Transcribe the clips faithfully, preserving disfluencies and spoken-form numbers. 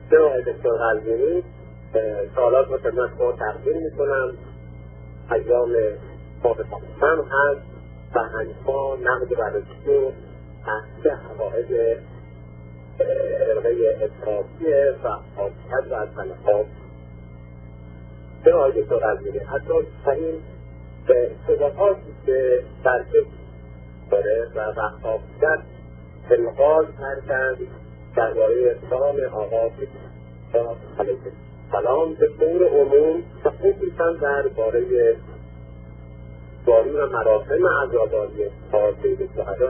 به آقای دکتر قلزمی سوالات رو خدمت شما تقدیم میکنم. ایام ماه هم هست و هنگاه نقد بررسی و تحصیل حقایق فرقه اتحادیه و حاکمیت و از انتخاب به آقای دکتر قلزمی حتی ترین شبهاتی که در فکر داره و وهابیت انقال کردند درباره اسلام آقا علیه السلام به طور عموم و خصوصا درباره باری و مراسم عزاداری آقا سید الشهدا.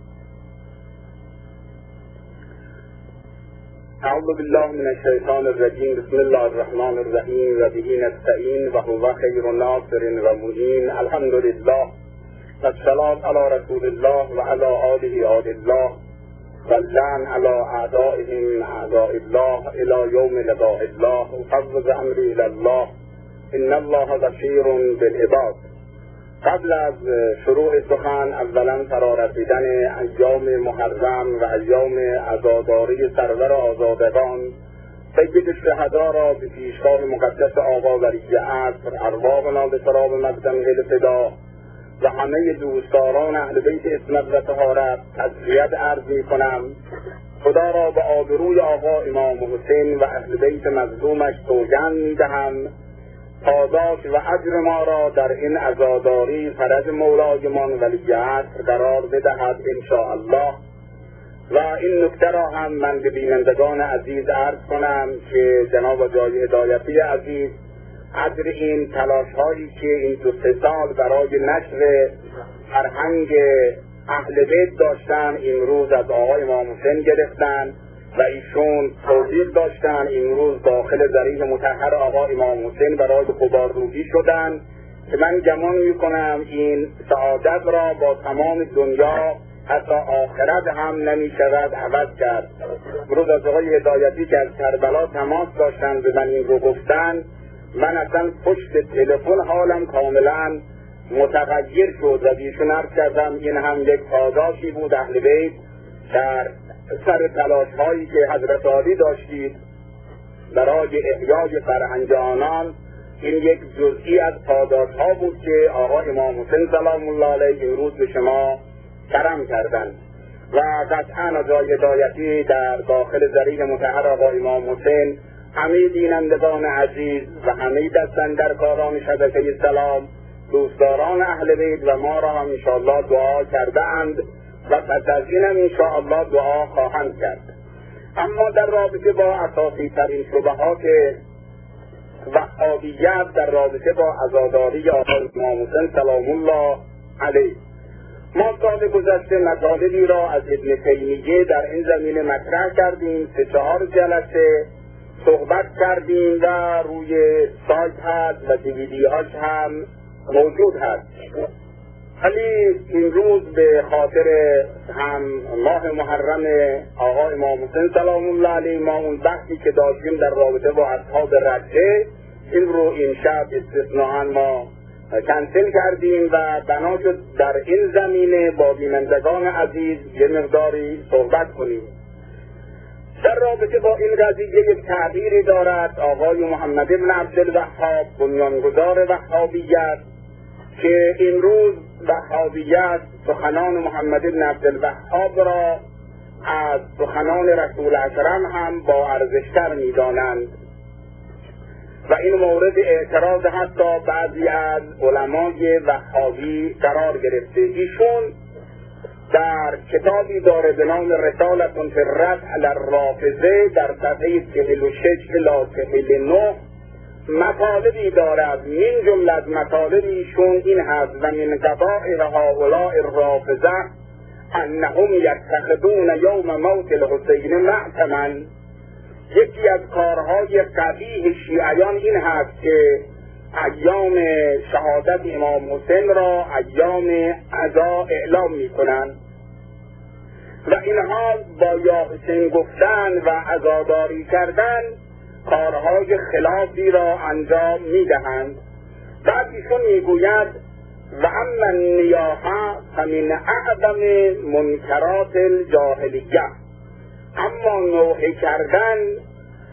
اعوذ بالله من الشیطان الرجیم. بسم الله الرحمن الرحیم و به نستعین و هو خیر ناصر و معین. الحمد لله و الصلاة علی رسول الله و علی آله آل الله و اللعن علی اعدائهم اعداء الله الی یوم لقاء الله. افوض امری الی الله ان الله بصیر بالعباد. قبل از شروع سخن اولا فرا رسیدن ایام محرم و ایام عزاداری سرور آزادگان سید الشهدا را به پیشگاه مقدس آقا ولی عصر ارواحنا به سراب مقدمه الفدا و همه دوستداران اهل بیت عصمت و طهارت تسلیت عرض می کنم. خدا را به آبروی آقا امام حسین و اهل بیت مظلومش سوگند می دهم پاداش و اجر ما را در این عزاداری فرج مولایمان ولی عصر قرار بدهد انشاءالله. و این نکته را هم من به بینندگان عزیز عرض کنم که جناب آقای هدایتی عزیز اجر این تلاش هایی که این دو سه سال برای نشر فرهنگ اهل بیت داشتن امروز از آقای امام حسین گرفتن و ایشون توفیق داشتن امروز داخل ذریح مطهر آقا امام حسین برای غبارروبی شدن که من گمان میکنم این سعادت را با تمام دنیا حتی آخرت هم نمی شود عوض کرد. امروز از آقای هدایتی که از کربلا تماس داشتن به من این رو گفتن، من اصلا پشت تلفن حالم کاملا متغیر شد و بیشون عرض کردم این هم یک پاداشی بود اهل بیت در سر تلاش هایی که حضرت عالی داشتید برای احیای فرهنگ آنان. این یک جزئی از پاداش ها بود که آقا امام حسین سلام الله علیه امروز به شما کرم کردند و قطعا از آقای هدایتی در داخل ذریح مطهر آقا امام حسین همه بینندگان عزیز و همه دستاندرکاران شبکه سلام دوستداران اهل بیت و ما را هم انشاءالله دعا کرده اند و پس از اینم انشاءالله دعا خواهند کرد. اما در رابطه با اساسی ترین شبهات وهابیت در رابطه با عزاداری آقا امام حسین سلام الله علیه، ما سال گذشته مطالبی را از ابن تیمیه در این زمینه مطرح کردیم. سه چهار جلسه صحبت کردیم و روی سایت هست و دیویدی هاش هم موجود هست. ولی این روز به خاطر هم ماه محرم آقا امام حسین سلام الله علیه ما اون بحثی که داشتیم در رابطه با اصحاب رجه این رو این شب استثناءً ما کنسل کردیم و بنا شد در این زمینه با بینندگان عزیز یه مقداری صحبت کنیم. در رابطه با این قضیه یک تعبیری دارد آقای محمد بن عبدالوهاب بنیانگذار وهابیت که امروز وهابیت سخنان محمد بن عبدالوهاب را از سخنان رسول اکرم هم با ارزشتر می‌دانند و این مورد اعتراض حتی بعضی از علمای وهابی قرار گرفته. ایشون در کتابی داره به نام رسالة فی الرد علی الرافضه در صفحه چهل و شش الی چهل و نه مطالبی دارد. من جمله از مطالب ایشون این هست و من قبائح هؤلاء الرافضه انهم یتخذون یوم موت الحسین معتما. یکی از کارهای قبیح شیعیان این هست که ایام شهادت امام حسین را ایام عزا اعلام می کنند و اینها با یا حسین گفتن و عزاداری کردن کارهای خلافی را انجام می دهند. بعد ایشون می گوید و اما النیاحه فمن اعظم منکرات الجاهلیه، اما نوحه کردن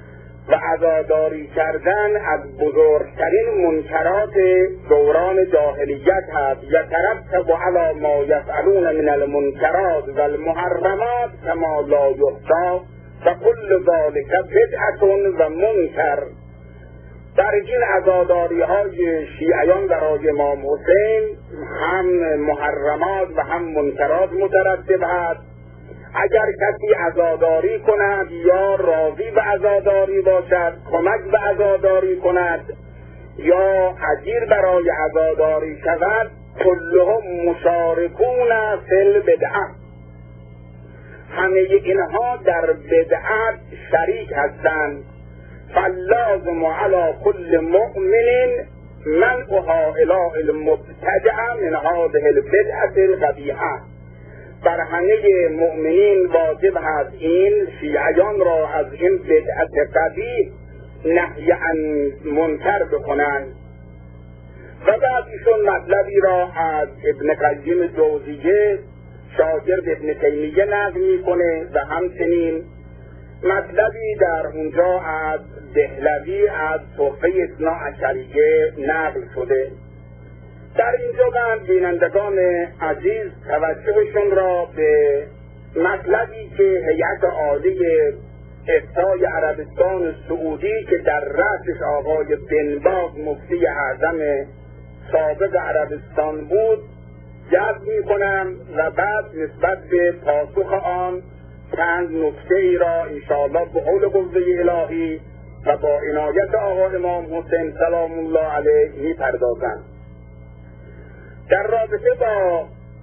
و عزاداری کردن از بزرگترین منکرات دوران جاهلیت هست. یترتب علی ما یفعلون من المنکرات و المحرمات کما لا یحصی و کل ذلک بدعة و منکر. در این عزاداری های شیعیان برای امام حسین هم محرمات و هم منکرات مترتب است. اگر کسی عزاداری کند یا راضی به عزاداری باشد، کمک به عزاداری کند یا اجیر برای عزاداری شود، کلهم مشارکون فی البدعه، همه اینها در بدعت شریک هستند. فاللازم علی کل مؤمن منع هؤلاء المبتدعه من هذه البدعه القبیحه. بر همه مؤمنین واجب هست این شیعیان را از این بدعت قبیح نهی عن منکر بکنند. و بعد ایشون مطلبی را از ابن قیم جوزیه شاگرد ابن تیمیه نقل میکنه و همچنین مطلبی در اونجا از دهلوی از تحفه اثنا عشریه نقل شده. در اینجا من بینندگان عزیز توجهشون را به مطلبی که هیئت عالی افتای عربستان سعودی که در رأسش آقای بن باز مفتی اعظم سابق عربستان بود جذب میکنم و بعد نسبت به پاسخ آن چند نکته ای را انشاءالله به حول قوه الهی و با عنایت آقا امام حسین سلام الله علیه میپردازم. در رابطه با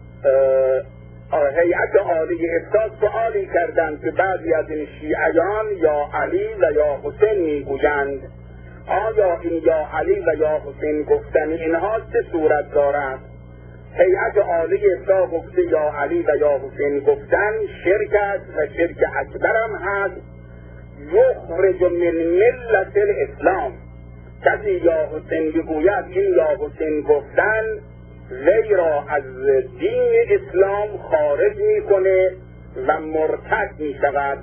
هیئت عالی افتاد سؤالی کردند که بعضی از این شیعیان یا علی و یا حسین میگویند آیا این یا علی و یا حسین گفتن اینها چه صورت دارد؟ هیئت عالی افتاد گفته یا علی و یا حسین گفتن شرک است و شرک اکبر هم هست، یخرج من ملت الاسلام. کسی یا حسین بگوید این یا حسین گفتن وی را از دین اسلام خارج میکنه و مرتد میشود.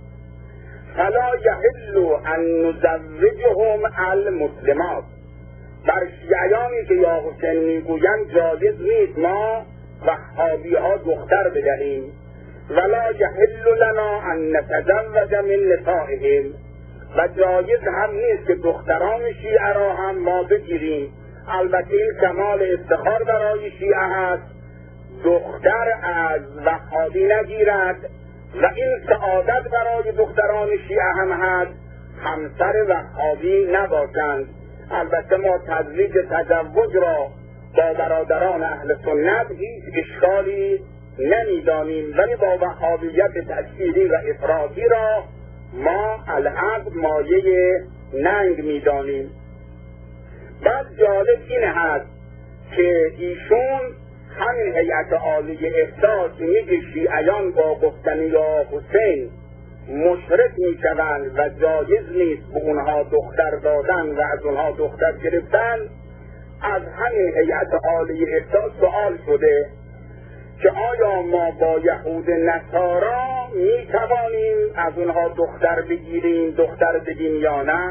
فلا یحل ان نزوجهم المسلمات. بر شیعیانی که یا حسین میگویند جایز نیست ما وهابی ها دختر بدهیم. ولا یحل لنا ان نتزوج من نسائهم. و جایز هم نیست که دختران شیعه را هم ما بگیریم. البته این کمال افتخار برای شیعه هست دختر از وهابی نگیرد و این سعادت برای دختران شیعه هم هست همسر وهابی نباشند. البته ما تزویج تزوج را با برادران اهل سنت هیچ اشکالی نمیدانیم، ولی با وهابیت تشکیلی و افراطی را ما العقد مایه ننگ میدانیم. بعد جالب این هست که ایشون همین هیئت عالی افتاد که میگه شیعیان با گفتن یا حسین مشرک میشوند و جایز نیست به اونها دختر دادن و از اونها دختر گرفتن. از همین هیئت عالی افتاد سؤال شده که آیا ما با یهود نصارا میتوانیم از اونها دختر بگیریم دختر بدیم یا نه؟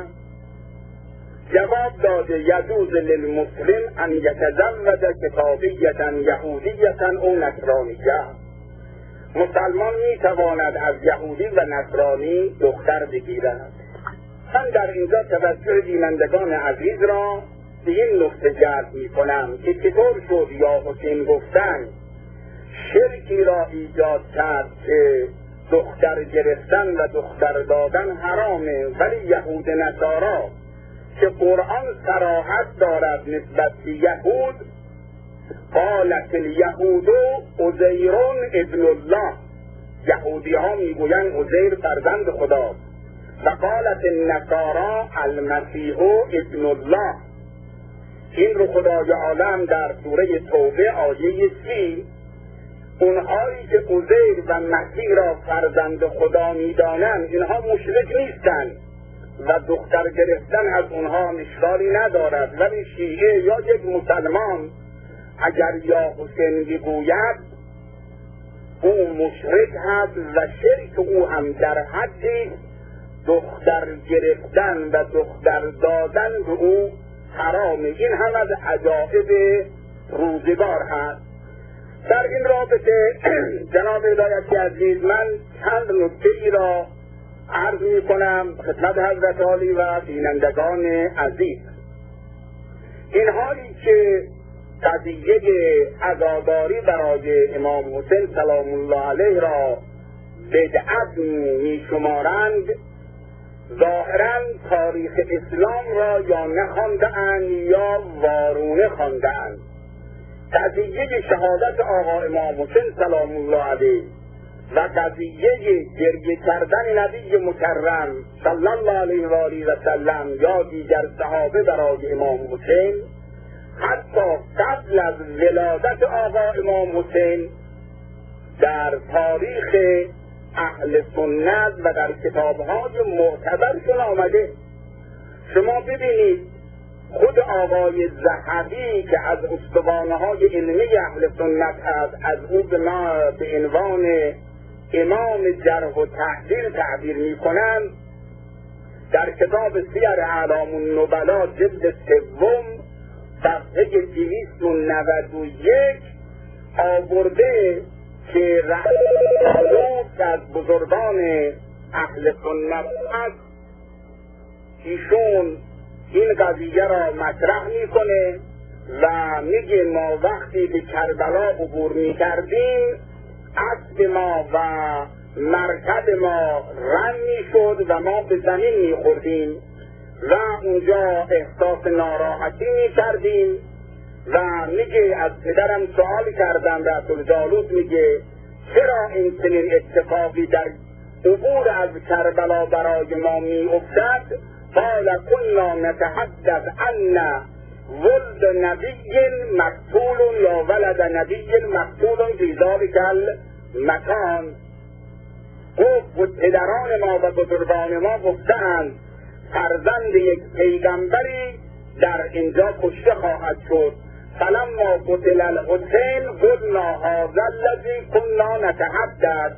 جواب داده یجوز للمسلم ان یتزوج کتابیة یهودیة او نصرانیة. مسلمان میتواند از یهودی و نصرانی دختر بگیرد. من در اینجا توجه بینندگان عزیز را به این نکته جلب میکنم که چطور شد یا حسین گفتن شرکی را ایجاد کرد که دختر گرفتن و دختر دادن حرامه، ولی یهود نصارا که قرآن صراحت دارد نسبت به یهود قالت الیهود عزیر ابن الله، یهودی ها میگویند عزیر فرزند خدا، و قالت النصارا المسیح ابن الله. این رو خدای عالم در سوره توبه آیه سی اونهایی که عزیر و مسیح را فرزند خدا میدانند اینها مشرک نیستند و دختر گرفتن از اونها اشکالی ندارد، ولی شیعه یا یک مسلمان اگر یا حسین بگوید او مشرک هست و شرک او هم در حدی دختر گرفتن و دختر دادن به او حرامه. این هم از عجایب روزگار هست. در این رابطه جناب هدایتی عزیز، من چند نکته ای را عرض می کنم خدمت حضرت عالی و بینندگان عزیز. این حالی که قضیه عزاداری برای امام حسین سلام الله علیه را بدعت می شمارند، ظاهرا تاریخ اسلام را یا نخوانده‌اند یا وارونه خوانده‌اند. قضیه شهادت آقا امام حسین سلام الله علیه و قضیه گریه کردن نبی مکرم صلی الله علیه و آله و سلم یا دیگر صحابه برای امام حسین، حتی قبل از ولادت آقا امام حسین در تاریخ اهل سنت و در کتاب‌های معتبرشون آمده. شما ببینید خود آقای ذهبی که از استوانه‌های علمی اهل سنت هست، از او به ما به عنوان امام جرح و تعدیل تعبیر می‌کنند، در کتاب سیر اعلام النبلا جلد سوم صفحه دویست و نود و یک آورده که رئیس از بزرگان اهل سنت است، ایشون این قضیه را مطرح میکنه و میگه ما وقتی به کربلا عبور میکردیم اسب ما و مرکب ما رم میشد و ما به زمین میخوردیم و اونجا احساس ناراحتی میکردیم و میگه از پدرم سوال کردم، رسول جالوت میگه چرا این چنین اتفاقی در عبور از کربلا برای ما میافتد؟ قال كنا نتحدث ان ولد نبی مقتول یا ولد نبی مقتول فی ذلک المکان. گفت پدران ما و بزرگان ما گفتند فرزند یک پیغمبری در اینجا کشته خواهد شد. فلما قتل الحسین قلنا هذا الذی کنا نتحدث.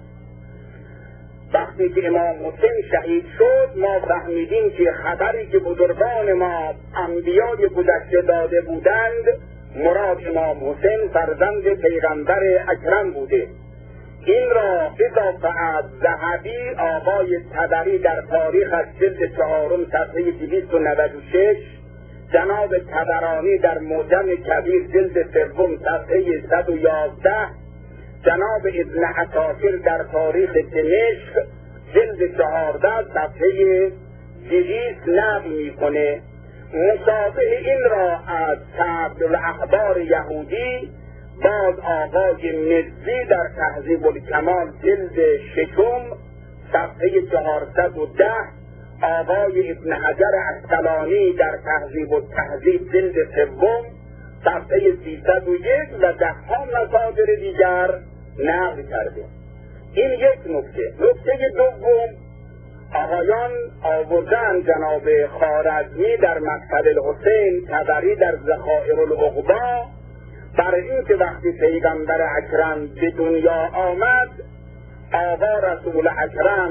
وقتی که امام حسین شهید شد ما فهمیدیم که خبری که بزرگان ما انبیای گذشته داده بودند مراد امام حسین فرزند پیغمبر اکرم بوده. این را اضافه از ذهبی آقای طبری در تاریخ از جلد چهارم صفحه دویست و نود و شش، جناب طبرانی در معجم کبیر جلد سوم صفحه صد و یازده، جناب ابن عساکر در تاریخ دمشق جلد چهارده صفحه دویست نقل میکنه. مشابه این را از کعب الاحبار یهودی باز آقای مزی در تهذیب الکمال جلد ششم صفحه چهارصد و ده، آقای ابن حجر عسقلانی در تهذیب التهذیب جلد سوم صفحه سیصد و یک و ده ها مصادر دیگر نقل کرده. این یک نکته. نکته دوم، آقایان آوردن جناب خوارزمی در مقتل الحسین، طبری در ذخائر العقبا، برای این که وقتی پیغمبر اکرم به دنیا آمد آقا رسول اکرم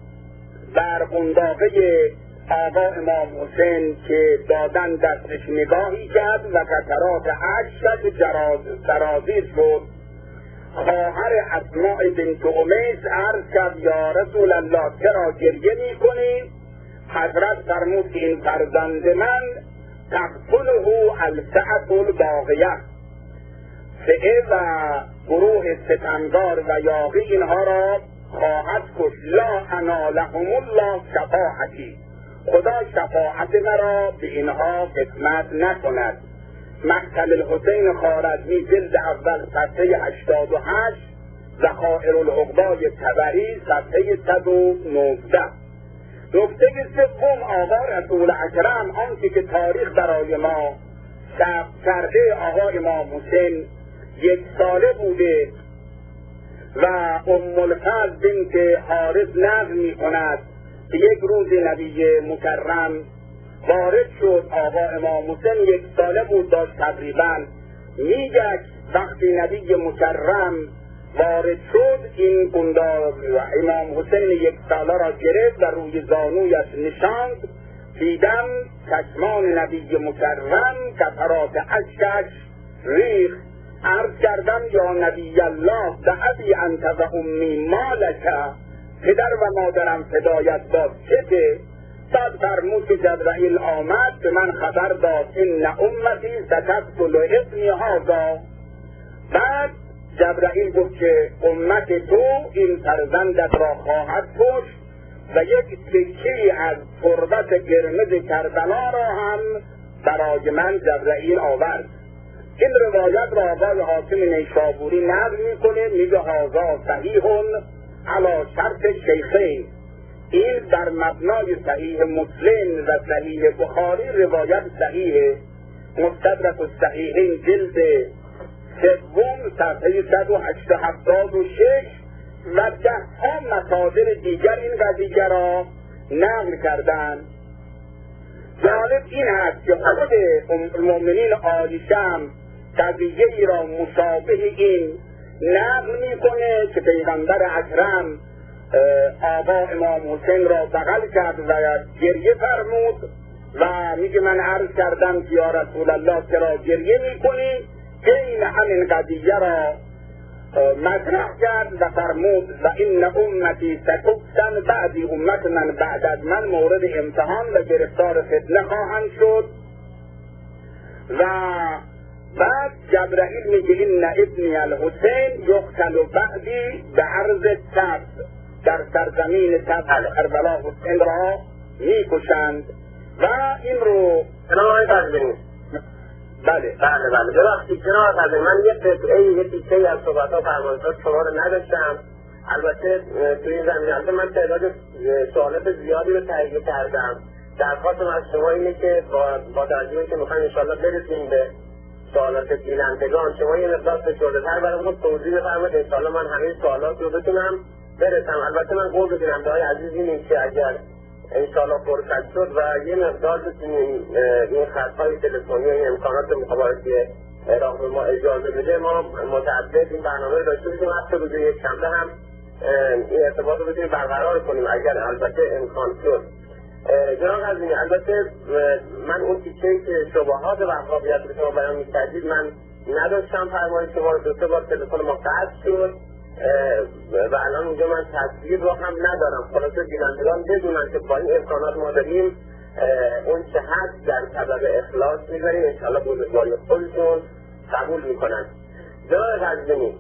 بر قنداقه آقا امام حسین که دادن دستش نگاهی کرد و قطرات اشک سرازیر شد. خواهر اسماء بنت امیس عرض کرد یا رسول الله چرا گریه میکنی؟ حضرت فرمود که این فرزند من تقتله الفئة الباغیه، فئه و گروه ستمگار و یاغی اینها را خواهد کش. لا انالهم الله شفاعتی، خدا شفاعت مرا به اینها قسمت نکند. مقتل الحسین خوارزمی جلد اول صفحه هشتاد و هشت، ذخائر العقبای طبری صفحه صد و نوزده. نکته سوم، آقا رسول اکرم آنچه که تاریخ برای ما ثبت کرده، آقا امام حسین یک ساله بوده و ام الفضل بنت حارث نقل می کند که یک روز نبی مکرم وارد شد. آقا امام حسین یک ساله بود، داشت تقریبا میگشت. وقتی نبی مکرم وارد شد، این گندار امام حسین یک ساله را گرفت و روی زانویش نشاند. دیدم چشمان نبی مکرم قطرات اشکش ریخت. عرض کردم یا نبی الله ذهبی انت و امی مالک، پدر و مادرم فدایت باد چته؟ بعد فرمود که جبرائیل آمد به من خبر داد ان امتی ستقتل ابنی هذا. بعد جبرائیل گفت که امت تو این فرزندت را خواهد کشت و یک تکه‌ای از تربت قرمز کربلا را هم برای من جبرائیل آورد. این روایت را آقای حاکم نیشابوری نقل میکنه، میگه هذا صحیح علی شرط شیخین. این در مبنای صحیح مسلم و صحیح بخاری روایت صحیحه. مستدرک الصحیحین جلد سوم صفحه صد و هفتاد و شش و ده ها مصادر دیگر این قضیه را نقل کردند. جالب این هست که خود المؤمنین عایشه هم قضیه ای را مشابه این نقل میکنه که پیغمبر اکرم آقا امام حسین را بغل کرد و گریه فرمود و میگه من عرض کردم که یا رسول الله چرا گریه میکنی؟ این همین قضیه را مطرح کرد و فرمود و این امتی ستفتن بعدی امت من بعد از من مورد امتحان و گرفتار فتنه خواهند شد. و بعد جبرائیل میگه این ابنی الحسین یقتل بعدی به عرض سبت، در سرزمین سبت کربلا حسین را میکشند و این رو جناب تقدیمی بله بله بله ببخشید جناب تقدیمی، من یه قطعه یه تیکه‌ای از صحبت‌ها فرمانده شما رو نداشتم. البته توی این زمینه من تعداد سوالات زیادی رو تهیه کردم. درخواستم از شما اینه که با با توجهی که می‌خوایم ان شاءالله برسیم به سوالات بینندگان، شما یه مقدار فشرده‌تر برامون توضیح بفرمایید ان شاءالله من همه سوالات رو بتونم برسم. البته من قول بدونم به آقای عزیز اینه که اگر انشاءالله فرصت شد و یه مقدار بتونیم این خطهای تلفنی و این امکانات مخابراتی راهنما ما اجازه بده، ما متعدد این برنامه رو داشته باشیم، حتی روز یک شنبه هم این ارتباط رو بتونیم برقرار کنیم اگر البته امکان شد. جناب عزیزی، البته من اون تیکه‌ای که شبهات وهابیت رو شما بیان می‌کردید من نداشتم، فرمایید شما رو دو سه بار تلفن ما قطع شد و الان اونجا من تصویر رو هم ندارم. خلاصه بینندگان بدونن که با این امکانات ما داریم اون چه هست در سبب اخلاص میذاریم، انشاءالله بزرگواری خودشون قبول میکنن. جناب عزیزی،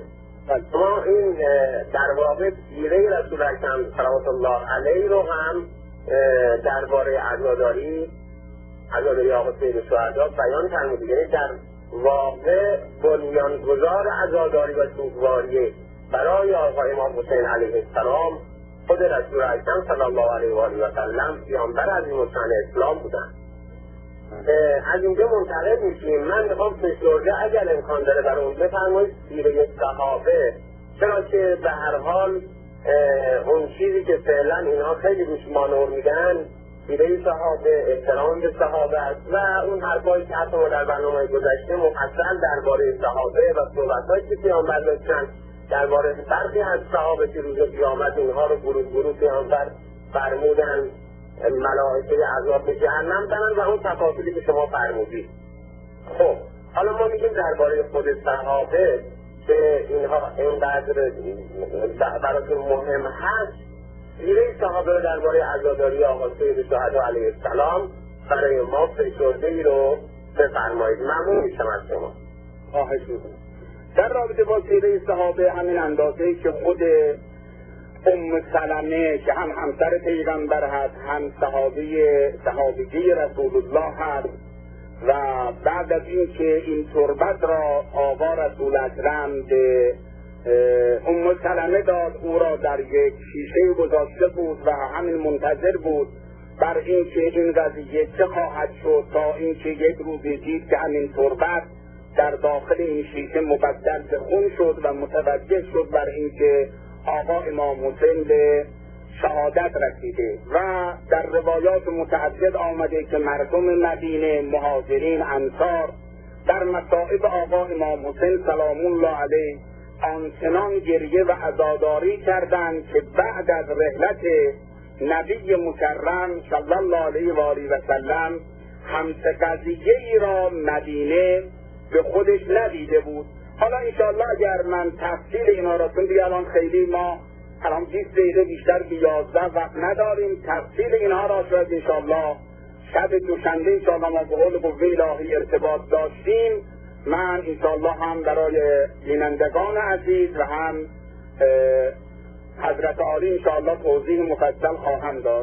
ما این در واقع سیره رسول اکرم صلوات الله علیه رو هم درباره عزاداری عزاداری آقا سید شهدا بیان فرمودید. یعنی در واقع بنیانگذار عزاداری و سوگواری برای آقا امام حسین علیه السلام خود رسول اکرم صلی الله علیه و آله و سلم پیامبر عظیم الشأن اسلام بودن. از اینجا منتقل میشیم. من میخوام فشرده اگر امکان داره برای اون بفرمایید سیره صحابه، چرا که به هر حال اون چیزی که فعلا اینها خیلی روش مانور میدن سیره صحابه، احترام به صحابه است و اون حرفایی که حتی ما در برنامه گذشته مفصل درباره صحابه و صحبت‌هایی که پیامبر داشتن درباره برخی از صحابه که روز قیامت اینها رو گروه گروه پیامبر فرمودن ملائکه عذاب به جهنم زنن و اون تفاصیلی که شما فرمودید. خب حالا ما میگیم درباره خود صحابه که اینها اینقدر براتون مهم هست، سیره صحابه رو درباره عزاداری آقا سید شهدا علیه السلام برای ما فشرده‌ای رو بفرمایید. ممنون میشم از شما. خواهش میکنم. در رابطه با سیره صحابه همین اندازه‌ای که خود ام سلمه که هم همسر پیغمبر هست هم صحابی صحابیه رسول الله هست و بعد از اینکه این تربت را آقا رسول اکرم به ام سلمه داد، او را در یک شیشه گذاشته بود و همین منتظر بود بر اینکه این قضیه چه خواهد شد، تا اینکه یک روزی دید که همین تربت در داخل این شیشه مبدل به خون شد و متوجه شد بر اینکه آقا امام حسین به شهادت رسیده. و در روایات متعدد آمده که مردم مدینه، مهاجرین، انصار در مصائب آقا امام حسین سلام الله علیه آنچنان گریه و عزاداری کردند که بعد از رحلت نبی مکرم صلی الله علیه و آله و سلم همچه قضیه‌ای را مدینه به خودش ندیده بود. حالا انشاءالله اگر من تفصیل اینا را، چون دیگه الان خیلی ما الان بیست دقیقه بیشتر که یازده وقت نداریم، تفصیل اینها را شاید انشاءالله شب دوشنبه انشاءالله ما به قول قوه الهی ارتباط داشتیم، من انشاءالله هم برای بینندگان عزیز و هم حضرت عالی انشاءالله توضیح مفصل خواهم داد.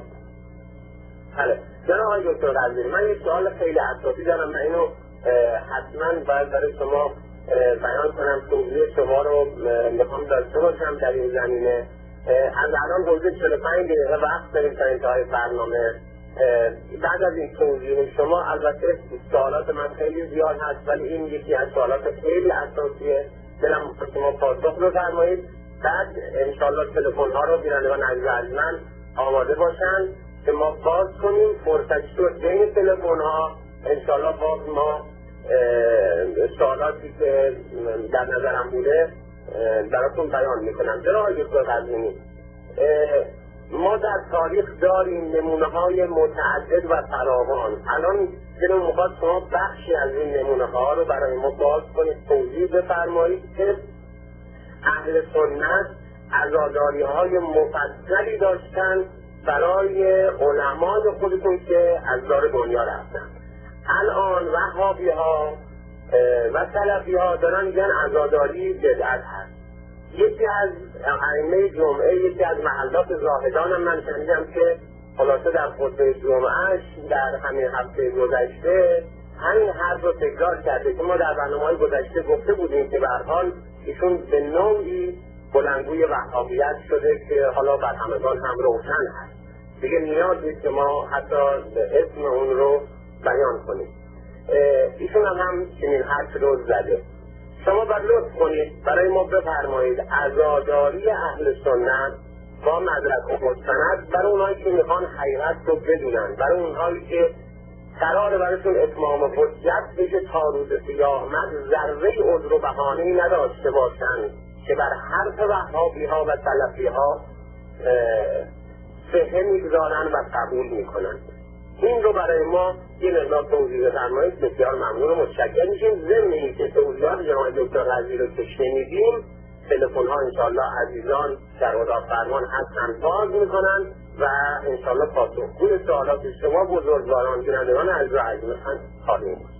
بله جناب آقای دکتر قلندری، من یک سوال خیلی اساسی دارم، من اینو حتما باید برای شما بیان کنم، توضیح شما رو میخوام داشته باشم در این زمینه. از الان حدود چهل و پنج دقیقه وقت داریم تا انتهای برنامه. بعد از این توضیح شما، البته سوالات من خیلی زیاد هست ولی این یکی از سوالات خیلی اساسیه، دلم شما پاسخ بفرمایید. بعد انشاءالله تلفن ها رو بینندگان عزیز از من آماده باشن که ما باز کنیم، فرصتی شد بین تلفن ها انشاءالله باز ما سوالاتی که در نظرم بوده براتون بیان میکنم. چرا آقای دکتر قلندری، ما در تاریخ داریم نمونه های متعدد و فراوان. الان دلم میخواد شما بخشی از این نمونه ها رو برای ما باز کنید، توضیح بفرمایید که اهل سنت عزاداری های مفصلی داشتن برای علمای خودتون که از دار دنیا رفتن. الان وهابی ها و سلفی ها دارن میگن عزاداری بدعت هست. یکی از ائمه جمعه، یکی از محلات زاهدان من شنیدم که خلاصه در خطبه جمعهش در همین هفته گذشته همین حرف رو تکرار کرده که ما در برنامه‌های گذشته گفته بودیم که به هر حال ایشون به نوعی بلندگوی وهابیت شده که حالا بر همگان هم روشن هست، دیگه نیاز نیست که ما حتی اسم اون رو بیان کنیم. ایشون هم هم چنین حرف رو زده. شما بر لطف کنید برای ما بفرمایید عزاداری اهل سنت با مدرک و مستند برای اونهایی که میخوان حقیقت رو بدونن، برای اونهایی که قرار برایشون اتمام حجت بشه تا روز قیامت ذره عذر و بهانه‌ای نداشته باشن که بر حرف وهابی ها و سلفی ها صحه میگذارن و قبول میکنن. این رو برای ما یه مقدار توضیح بفرمایید، بسیار ممنون و متشکر میشیم. ضمن اینکه توضیحات جناب دکتر قلندری رو که شنیدیم، تلفن ها انشاءالله عزیزان در اتاق فرمان هستن باز میکنن و انشاءالله پاسخگوی سوالات شما بزرگواران بینندگان عزیز و عزیز خواهیم بود.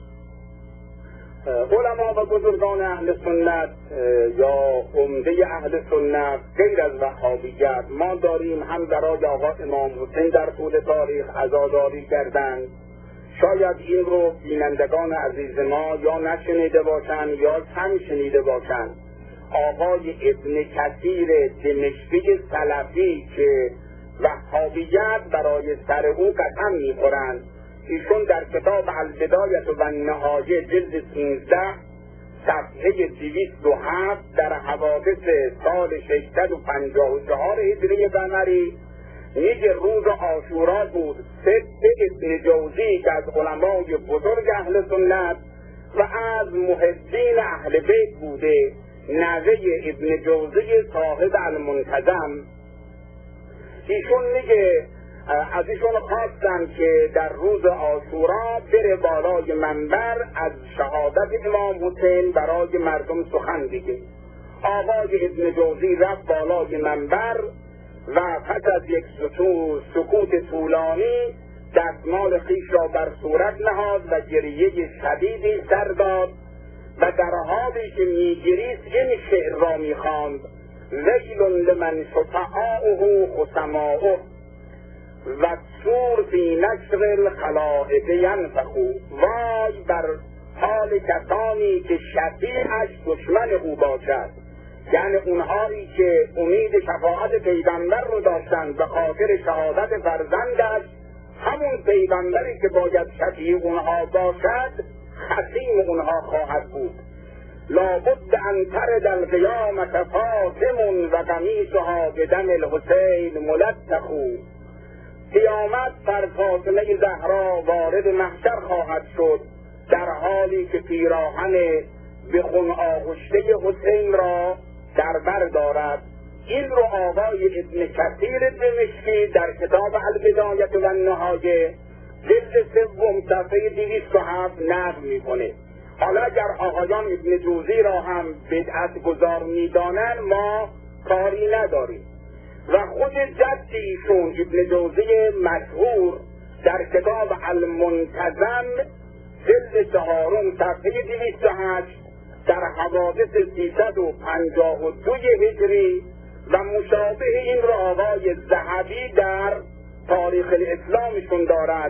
علما و بزرگان اهل سنت یا عمده اهل سنت غیر از وهابیت ما داریم هم برای آقا امام حسین در طول تاریخ عزاداری کردند. شاید این رو بینندگان عزیز ما یا نشنیده باشند یا کم شنیده باشند. آقای ابن کثیر دمشقی سلفی که وهابیت برای سر او قسم میخورند، ایشون در کتاب البدایة و النهایه جلد سیزده صفحه دویست و هفت در حوادث سال ششصد و پنجاه و چهار هجری قمری میگه روز عاشورا بود. سبت ابن جوزی که از علمای بزرگ اهل سنت و از محبین اهل بیت بوده، نوه ابن جوزی صاحب المنتظم، ایشون میگه از ایشون خواستن که در روز عاشورا بره بالای منبر از شهادت امام حسین برای مردم سخن بگه. آقای ابن جوزی رفت بالای منبر و پس از یک سکوت طولانی دستمال خویش را بر صورت نهاد و گریه شدیدی سر داد و در حالی که میگریست این شعر را میخواند: ویل لمن شفعاؤه خصماؤه و سور فی نشر الخلائق ینفخو. وای بر حال کسانی که شفیعش دشمن او باشد، یعنی اونهایی که امید شفاعت پیغمبر رو داشتند به خاطر شهادت فرزندش، همون پیغمبری که باید شفیع اونها باشد خصیم اونها خواهد بود. لابد ان ترد القیامة فاطم و قمیصها بدم الحسین ملتخو. قیامت بر فاطمه زهرا وارد محشر خواهد شد در حالی که پیراهن به خون آغشته حسین را در بر دارد. این رو آقای ابن کثیر دمشقی در کتاب البدایه و النهایه جلد سوم صفحه دویست و هفت نقل میکنه. حالا اگر آقایان ابن جوزی را هم بدعت گذار میدانند ما کاری نداریم. و خود جد ایشون ابن جوزی مشهور در کتاب المنتظم جلد چهارم صفحه دویست و هشت در حوادث سیصد و پنجاه و دو هجری و مشابه این را آقای ذهبی در تاریخ الاسلامشون دارد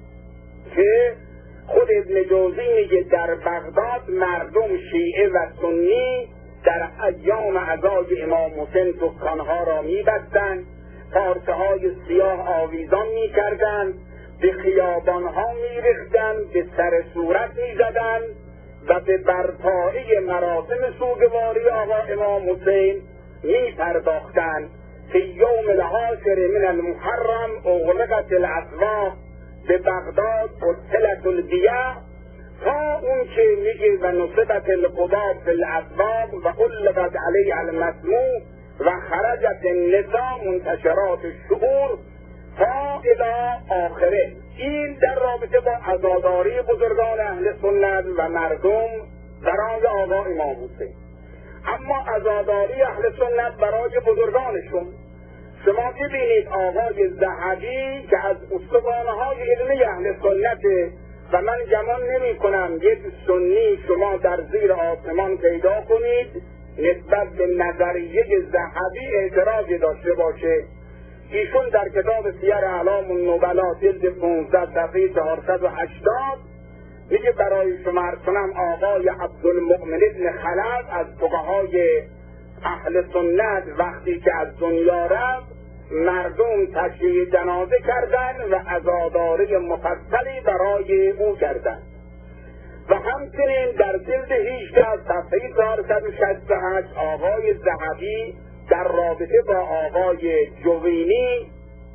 که خود ابن جوزی میگه در بغداد مردم شیعه و سنی در ایام عزای امام حسین دکانها را میبستند، پارچه های سیاه آویزان میکردند، به خیابانها میریختند، به سر صورت میزدند و به برپایی مراسم سوگواری آقا امام حسین میپرداختند. فی یوم العاشر من المحرم اغلقت الاسواق به بغداد قتلت البیع، تا اون که میگه و نصبت القباب فی الاسواق و علقت علیه المسموع و خرجت النساء منتشرات الشعور تا الی آخره. این در رابطه با عزاداری بزرگان اهل سنت و مردم برای آقا امام حسین. اما عزاداری اهل سنت برای بزرگانشون، شما ببینید آقای ذهبی که از استوانه‌های علمی اهل سنته و من گمان نمی کنم یک سنی شما در زیر آسمان پیدا کنید نسبت به نظریه ذهبی اعتراضی داشته باشه. ایشون در کتاب سیر اعلام النبلا جلد پانزده صفحه چهارصد و هشتاد میگه برای شما عرض کنم آقای عبدالمؤمن ابن خلف از فقهای اهل سنت وقتی که از دنیا رفت مردم تشییع جنازه کردند و عزاداری مفصلی برای او کردند. و همچنین در جلد هجده صفحه چهارصد و شصت و هشت آقای ذهبی در رابطه با آقای جوینی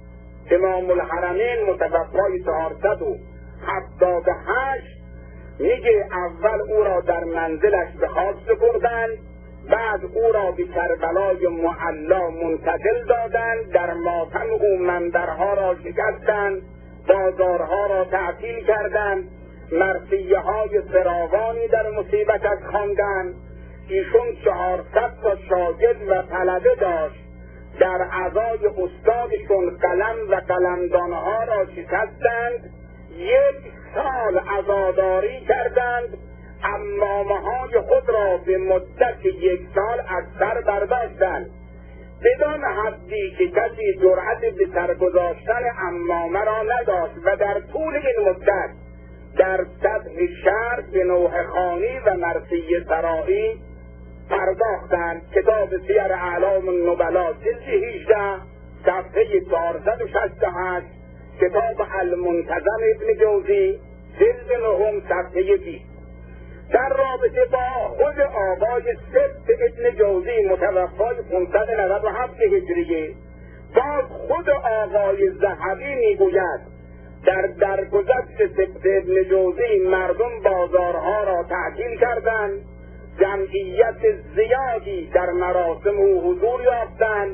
امام الحرمین متوفای چهارصد و هفتاد و هشت میگه اول او را در منزلش به خاک سپردند، بعد او را به کربلای معلا منتقل دادند، در ماتم او منبرها را شکستند، بازارها را تعطیل کردند، مرثیه های فراوانی در مصیبتش خواندند. ایشون چهارصد تا شاگرد و طلبه داشت، در عزای استادشون قلم و قلمدانها را شکستند، یک سال عزاداری کردند، عمامه های خود را به مدت یک سال از سر برداشتند، بدان حدی که کسی جرأت به سر گذاشتن عمامه را نداشت و در طول این مدت در سطح شهر به نوح خانی و مرثیه سرایی پرداختند. کتاب سیر اعلام النبلا جلد هجده صفحه چهارصد و شصت و هشت، کتاب المنتظم ابن جوزی جلد نهم صفحه بیست. در رابطه با خود آقای سبت ابن جوزی متوفای پانصد و نود و هفت هجریه باز خود آقای ذهبی میگوید در درگذشت سبت ابن جوزی مردم بازارها را تعطیل کردند، جمعیت زیادی در مراسم او حضور یافتند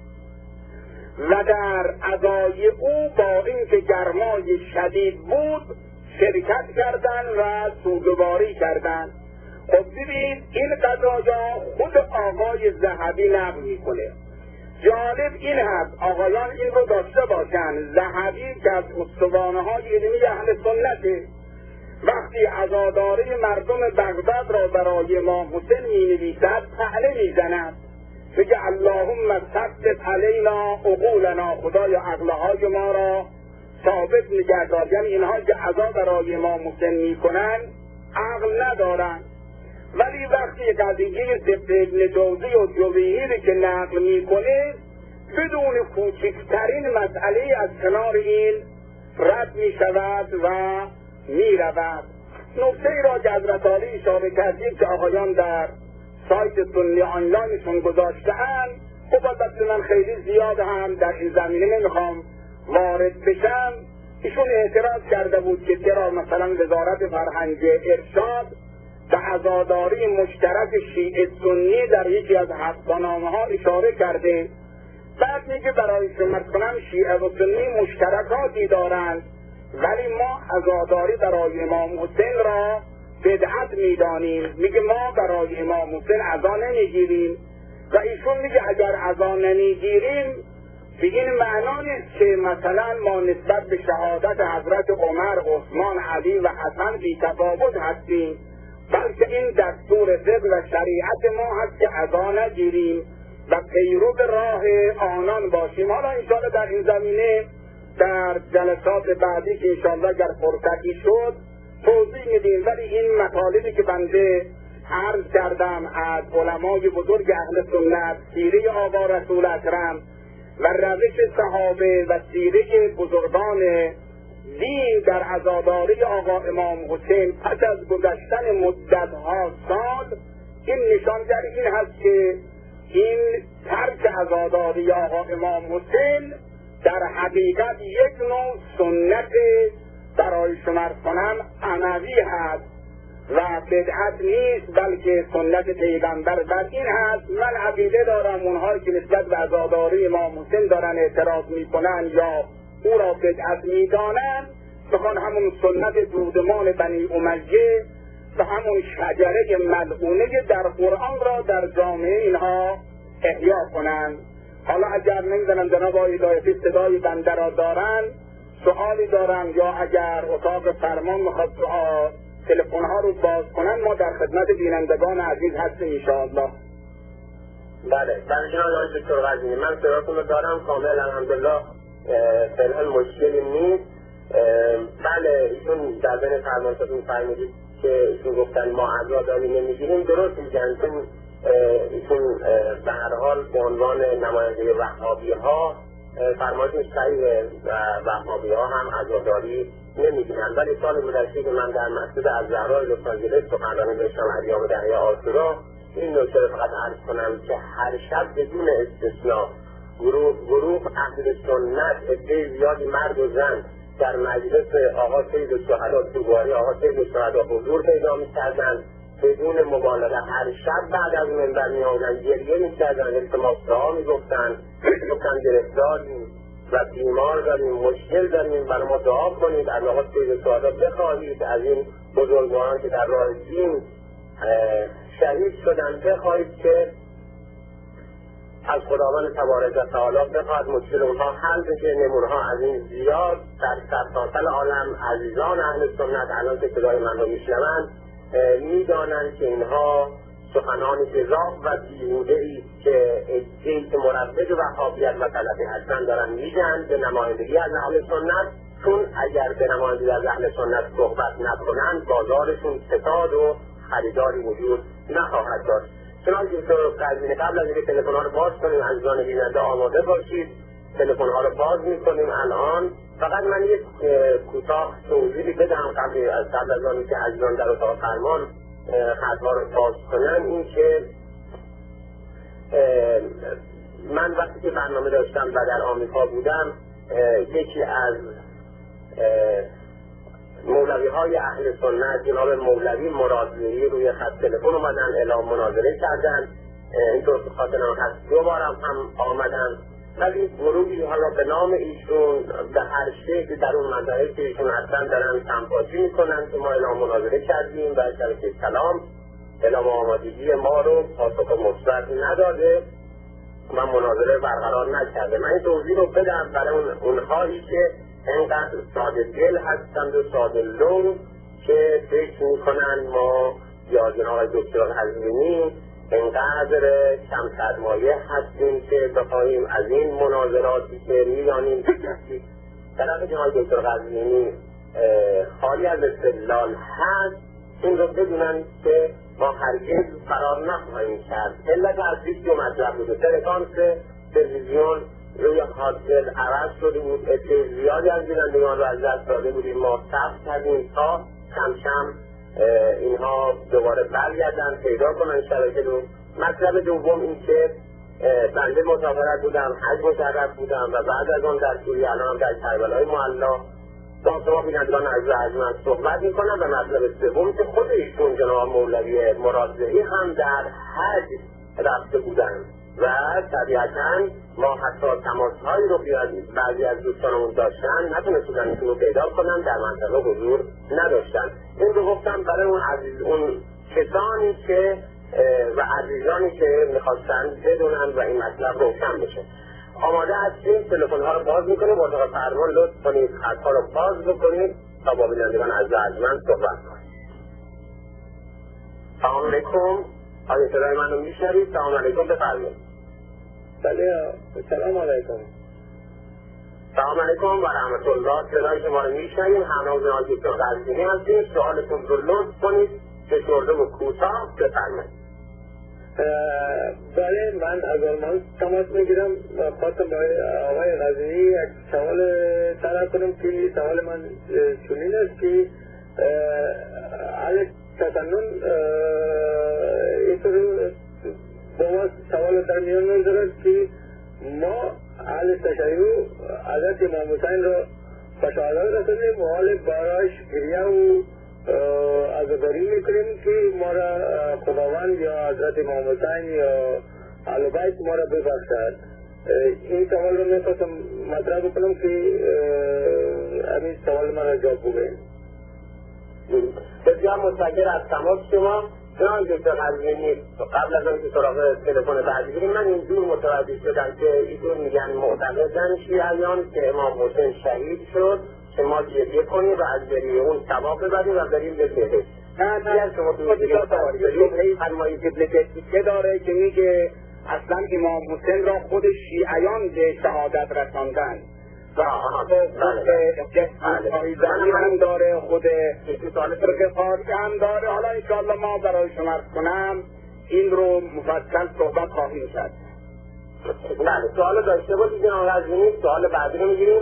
و در عزای او با اینکه گرمای شدید بود شرکت کردند و سوگواری کردند. خب ببینید این قضایا خود آقای ذهبی نقل میکنه. جالب این هست آقایان این رو داشته باشند، ذهبی که از استوانه‌های علمی اهل سنته وقتی عزاداری مردم بغداد را برای امام حسین می نویسد طعنه می زند، میگه اللهم ثبت علینا عقولنا، خدایا عقلهای ما را ثابت نگهدار. یعنی اینها که عزا برای امام حسین می کنند عقل ندارند. ولی وقتی قضیه سبت ابن جوزی و جوینی که نقل می کنه بدون کوچکترین مسئله از کنار این رد می شود و می رود. نکته را که حضرت عالی اشاره کردیم که آقایان در سایت سنی آنلاینشون گذاشته‌اند، خب البته من خیلی زیاد هم در این زمینه نمیخوام وارد بشم. ایشون اعتراض کرده بود که چرا مثلا وزارت فرهنگ ارشاد به عزاداری مشترک شیعه سنی در یکی از هفته‌نامه ها اشاره کرده. بعد میگه برای شما کنم شیعه و سنی مشترکاتی دارند، ولی ما عزاداری برای امام حسین را بدعت میدانیم. میگه ما برای امام حسین عزا نمیگیریم و ایشون میگه اگر عزا نمیگیریم به این معنا نیست که مثلا ما نسبت به شهادت حضرت عمر، عثمان، علی و حسن بی تفاوت هستیم، بلکه این دستور فقه و شریعت ما هست که عزا نگیریم و پیرو راه آنان باشیم. حالا انشاءالله در این زمینه در جلسات بعدی که انشاءالله اگر فرصتی شد توضیح میدیم، ولی این مطالبی که بنده عرض کردم از علمای بزرگ اهل سنت، سیره آقا رسول اکرم و روش صحابه و سیره بزرگان دین در عزاداری آقا امام حسین پس از گذشتن مدتها سال، این نشانگر این هست که این ترک عزاداری آقا امام حسین در حقیقت یک نوع سنت برای شمار کنم عموی هست و بدعت نیست، بلکه سنت پیغمبر بر این هست. من عقیده دارم اونهایی که نسبت به عزاداری امام حسین دارن اعتراض میکنن یا او را بدعت میدانن، بخوان همون سنت دودمان بنی امیه و همون شجره ملعونه در قرآن را در جامعه اینها احیا کنند. حالا اگر نمیدونم جناب آقای هدایتی صدای بنده را دارن، سوالی دارن، یا اگر اتاق فرمان میخواد سوال تلفن ها رو باز کنن، ما در خدمت بینندگان عزیز هستیم انشاءالله. بله بله جناب آقای دکتر قزوینی، من صداتون رو دارم کامل الحمدلله، فعلا مشکلی نیست. بله ایشون در بین فرمایشاتون فرمودید که ایشون گفتن ما عزاداری نمیگیریم، درست میگن، چون ایشون به هر حال به عنوان نماینده وهابی ها فرمایشون صحیحه و وهابی ها هم عزاداری نمیگیرن. ولی سال گذشته که من در مسجد الزهرا لس آنجلس سخنرانی داشتم ایام دهه عاشورا، این نکته رو فقط عرض کنم که هر شب بدون استثناء گروه گروه اهل سنت عده زیادی مرد و زن در مجلس آقا سید الشهدا طوباری، آقا سید الشهدا حضور پیدا می‌کردند، بدون مبالغه هر شب بعد از منبر می‌آمدند گریه می‌کردند، التماس‌ها می‌گفتند، می‌گفتند گرفتاریم و بیمار داریم، مشکل داریم، برای ما دعا کنید، از آقا سید الشهدا بخواهید، از این بزرگواران که در راه دین شهید شدن بخواهید که از خداوند تبارک و تعالی بخواد مشکل اونها حل بشه. نمونه‌ها از این زیاد در سرتاسر عالم عزیزان اهل سنت الان که صدای من رو میشنوند میدانند که اینها سخنانی گزاف و بیهوده‌ای که عده‌ای که مروج وهابیت و سلفی هستن دارن میگن به نمایندگی از اهل سنت، چون اگر به نمایندگی از اهل سنت صحبت نکنند بازارشون فساد و خریداری وجود نخواهد داشت. چنانچه دکتر قزوینی قبل از اینکه تلفن‌ها رو باز کنیم عزیزان بیننده آماده باشید، تلفن‌ها رو باز می‌کنیم الان. فقط من یک کوتاه توضیحی بدم قبل از قبل از آنکه عزیزان در اتاق فرمان خط‌ها رو باز کنن، این که من وقتی که برنامه داشتم و در آمریکا بودم، یکی از مولوی های اهل سنت جناب مولوی مرادزهی روی خط تلفن اومدن اعلام مناظره کردن، اینطور به خاطرم هست دو بارم هم آمدن، ولی گروهی حالا به نام ایشون به هر شکل در اون منطقه که ایشون هستن دارن سمپاتی میکنن که ما اعلام مناظره کردیم و شبکه سلام اعلام آمادگی ما رو پاسخ مثبت نداده و مناظره برقرار نکرده. من این توضیح رو بدم برای اون اونهایی که اینقدر ساده دل هستند و ساده لو که فکر میکنن ما یا جناب دکتر قزوینی اینقدر کم سرمایه هستیم که بخواهیم از این مناظراتی که میدانیم طرف جناب دکتر قزوینی خالی از استدلال هست، این رو بدونن که ما هرگز فرار نخواهیم کرد. علت اصلیش دو مطلب بوده. فرکانس تلویزیون روی حاصل عوض شده بود، عده زیادی از بینندگان رو از دست داده بودیم، ما صبر کردیم تا کم کم اینها دوباره برگردن پیدا کنن شبکه رو. مطلب دوم این که بنده مسافرت بودم، حج مشرف بودم و بعد از اون در سوریه الان در کربلای معلا با شما بینندگان عزیز از من صحبت میکنم و مطلب سوم که خود ایشون جناب مولوی مرادزهی هم در حج رفته بودن و طبیعتاً ما حتی تماسهایی رو بعضی از دوستانمون داشتن نتونستن ایشون رو پیدا کنن، در منطقه حضور نداشتن. این رو گفتم برای اون عزیز اون کسانی که و عزیزانی که میخواستن بدونن و این مطلب روشن بشه. آماده هستیم، تلفن ها رو باز میکنیم، مطابق فرمان لطف کنید خطها رو باز بکنید تا با بینندگان عزیز از من صحبت کنید. سلام علیکم، آیا صدای من رو میشنوید؟ سلام علیکم، بفرمایید. بله، سلام علیکم. سلام علیکم و رحمت الله. صدای شما رو میشنویم. همراه جناب دکتر قزوینی هستیم. سوالتون رو لطف کنید به شورده و کوتاه بفرمایید. بله، من از آلمان تماس میگیرم و خواستم با آقای قزوینی یک سوال طرح کنم که سوال من چنین است که علی تسنن اینطور با ما سوال در میان میذارد که ما اهل تشیع حضرت امام حسین را به شهادت رسانیم و حال براش گریه و عزاداری میکنیم که ما را خداوند یا حضرت امام حسین یا اهل بیت ما را ببخشد. این سوال رو میخواستم مطرح بکنم که همین سوال من را جواب بگویید. بسیار متشکرم از تماس شما جناب دکتر قزوینی. قبل از اینکه سراغ تلفن بعدی بریم، من اینجور متوجه شدم که ایشون میگن معتقدن شیعیان که امام حسین شهید شد که ما گریه کنیم و از گریه اون ثواب ببریم و بریم به بهشت. نه نه شما فرمایید که داره که میگه اصلا امام حسین را خود شیعیان به شهادت رساندن و آیزانی هم داره، خود فرق فارسی هم داره. حالا انشاءالله ما برای شما عرض کنم این رو مفصل صحبت خواهیم کرد. بله، سوال داشته باشید جناب قزوینی. سوال بعدی رو میگیریم.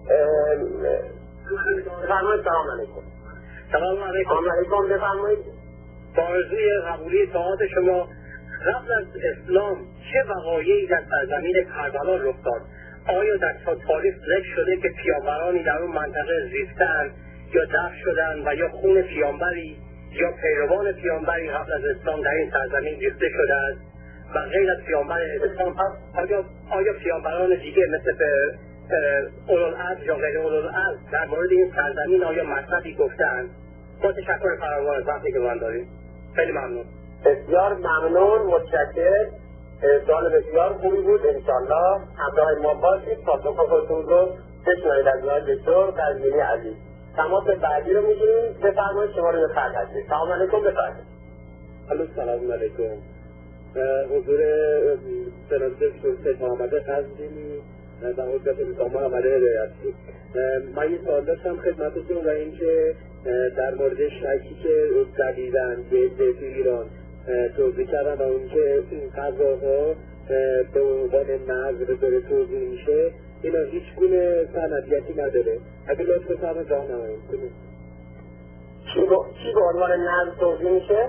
بفرمایید. سلام علیکم. سلام علیکم. سلام علیکم، بفرمایید. با آرزوی قبولی ساعات شما، قبل از اسلام چه وقایعی در سرزمین کربلا رخ داد؟ آیا در تاریخ ذکر شده که پیامبرانی در اون منطقه زیستند یا دفن شدند و یا خون پیامبری یا پیروان پیامبری قبل از اسلام در این سرزمین ریخته شدند و غیر از پیامبر اسلام آیا آیا پیامبران دیگه مثل اولوالعزم یا غیر اولوالعزم در مورد این سرزمین آیا مطلبی گفتند؟ با تشکر فراوان از وقتی که من داریم. خیلی ممنون. بسیار ممنون، متشکرم. سوال بسیار خوبی بود. انشالله همراه ما باشید تا خودتون رو بشنوید از جناب دکتر قزوینی عزیز. تماس بعدی رو میگیریم. بفرمایید، شما رو به خط هستید. سلام علیکم، بفرمایید. الو، سلام علیکم. حضور جناب دکتر سید محمد قزوینی و حضرت مسامح احمد هدایتی. من یه سوال داشتم خدمتتون و اینکه در مورد شکی که جدیدن یه عده تو ایران توضیح کردن و اونکه این قضاها به عنوان نظر داره توضیح میشه، اینا هیچ گونه سندیتی نداره. اگه لطف بفرمایید راهنمایی کنید. چی به عنوان نظر توضیح میشه؟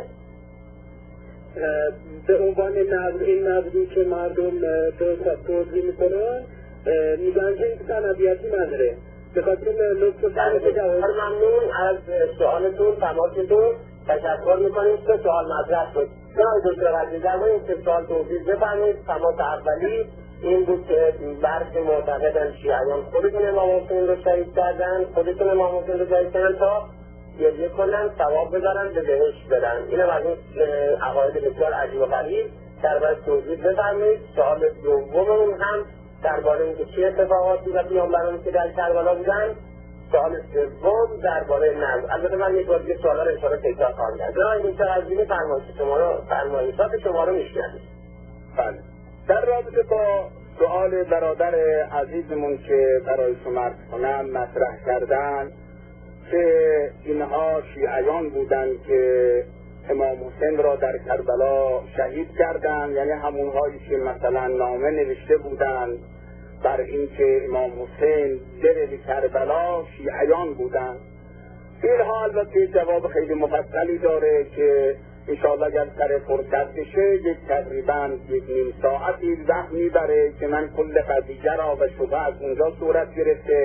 به عنوان نظر این نظری که مردم توضیح میکنن میگن که سندیتی نداره. بخاطر لطف بفرمایید. ممنون از سوالتون، تماستون تشکر میکنیم. سه سوال مطرح شد. جناب دکتر عزیز در مورد این سه سوال توضیح بفرمایید. تماس اولی این بود که برخی معتقدن شیعیان خودتون امام حسین رو شهید کردن، خودتون امام حسین رو شهید کردن تا گریه کنن، ثواب ببرن، به بهشت برن. اینم از این عقاید بسیار عجیب و غریب درباره توضیح بفرمایید. سوال دوممون هم درباره اینکه چه اتفاقاتی و پیامبرانی که در کربلا بودن. سوال سوم درباره نظر. البته من یک بار دیگه سوالا رو انشاءالله تکرار خواهم کرد. جناب دکتر قزوینی فرمایشات شما رو فرمایشات شما رو میشنویم. بله. در رابطه با سوال برادر عزیزمون که برای شما عرض کنم مطرح کردن که اینها شیعیان بودن که امام حسین را در کربلا شهید کردند، یعنی همونهایی که مثلا نامه نوشته بودند بر اینکه امام حسین در کربلا شیعیان بودند. اینها البته جواب خیلی مفصلی داره که انشاءالله اگر سر فرصت بشه یک تقریبا یک نیم ساعتی وقت میبره که من کل قضیه را و شبه از اونجا صورت گرفته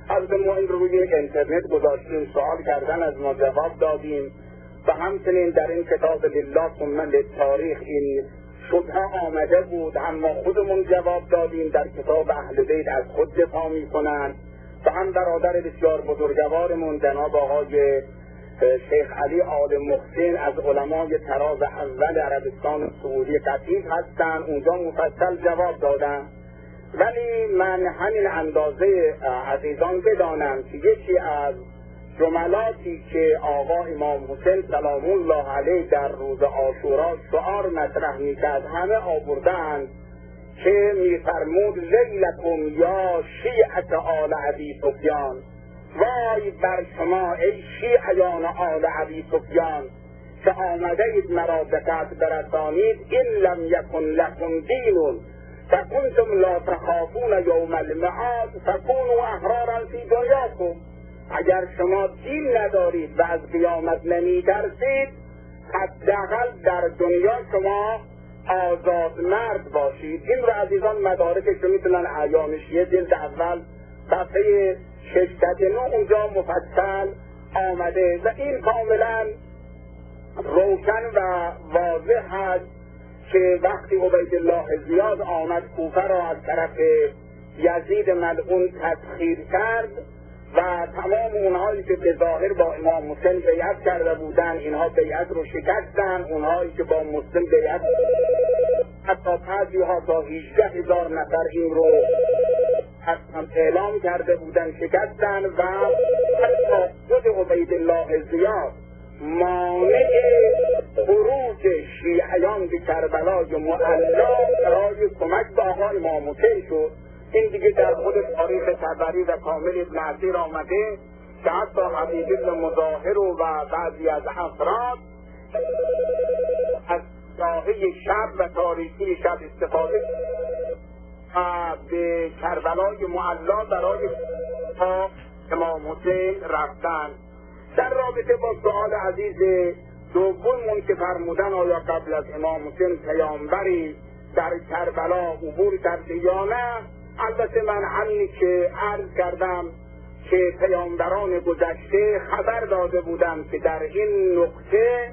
البته ما این رو روی اینترنت گذاشتیم، سوال کردن از ما جواب دادیم و همچنین در این کتاب لله ثم للتاریخ این شبهه آمده بود، هم ما خودمون جواب دادیم. در کتاب اهل بیت از خود دفاع میکنن و هم برادر بسیار بزرگوارمون جناب آقای شیخ علی آل محسن از علمای طراز اول عربستان سعودی قطیف هستن، اونجا مفصل جواب دادن. ولی من همین اندازه عزیزان بدانم که یکی از جملاتی که آقا امام حسین سلام الله علیه در روز عاشورا شعار مطرح میکرد همه آوردند که میفرمود لیلکم یا شیعت آل ابی سفیان، وای بر شما ای شیعیان آل ابی سفیان که آمده اید مرا به قتل برسانید، این لم یکن لکم دین فکنتم لا تخافون یوم المعاد فکونوا احرارا فی دنیاکم. اگر شما دین ندارید و از قیامت نمی ترسید، حداقل در دنیا شما آزاد مرد باشید. این رو عزیزان مدارکش رو میتونن اعیان شیعه جلد اول صفحه ششصد و نه اونجا مفصل آمده و این کاملا روشن و واضح هست که وقتی عبیدالله زیاد آمد کوفه را از طرف یزید ملعون تسخیر کرد و تمام اونهایی که به ظاهر با امام حسین بیعت کرده بودن اینها بیعت رو شکستن، اونهایی که با مسلم بیعت حتی بعضی‌ها تا هجده هزار نفر این رو هم اعلام کرده بودن شکستن و حتی خود عبیدالله زیاد مانع خروج شیعیان به کربلای معلا برای کمک به آقا امام حسین شد. این دیگه در خود تاریخ طبری و کامل ابن عسیر آمده که حتی حبیب ابن مظاهر و بعضی از افراد از ساحه شب و تاریکی شب استفاده و به کربلای معلا برای امام حسین رفتن. در رابطه با سؤال عزیز دوممون که فرمودن آیا قبل از امام حسین پیامبری در کربلا عبور کرده یا نه، البته من همینی که عرض کردم که پیامبران گذشته خبر داده بودم که در این نقطه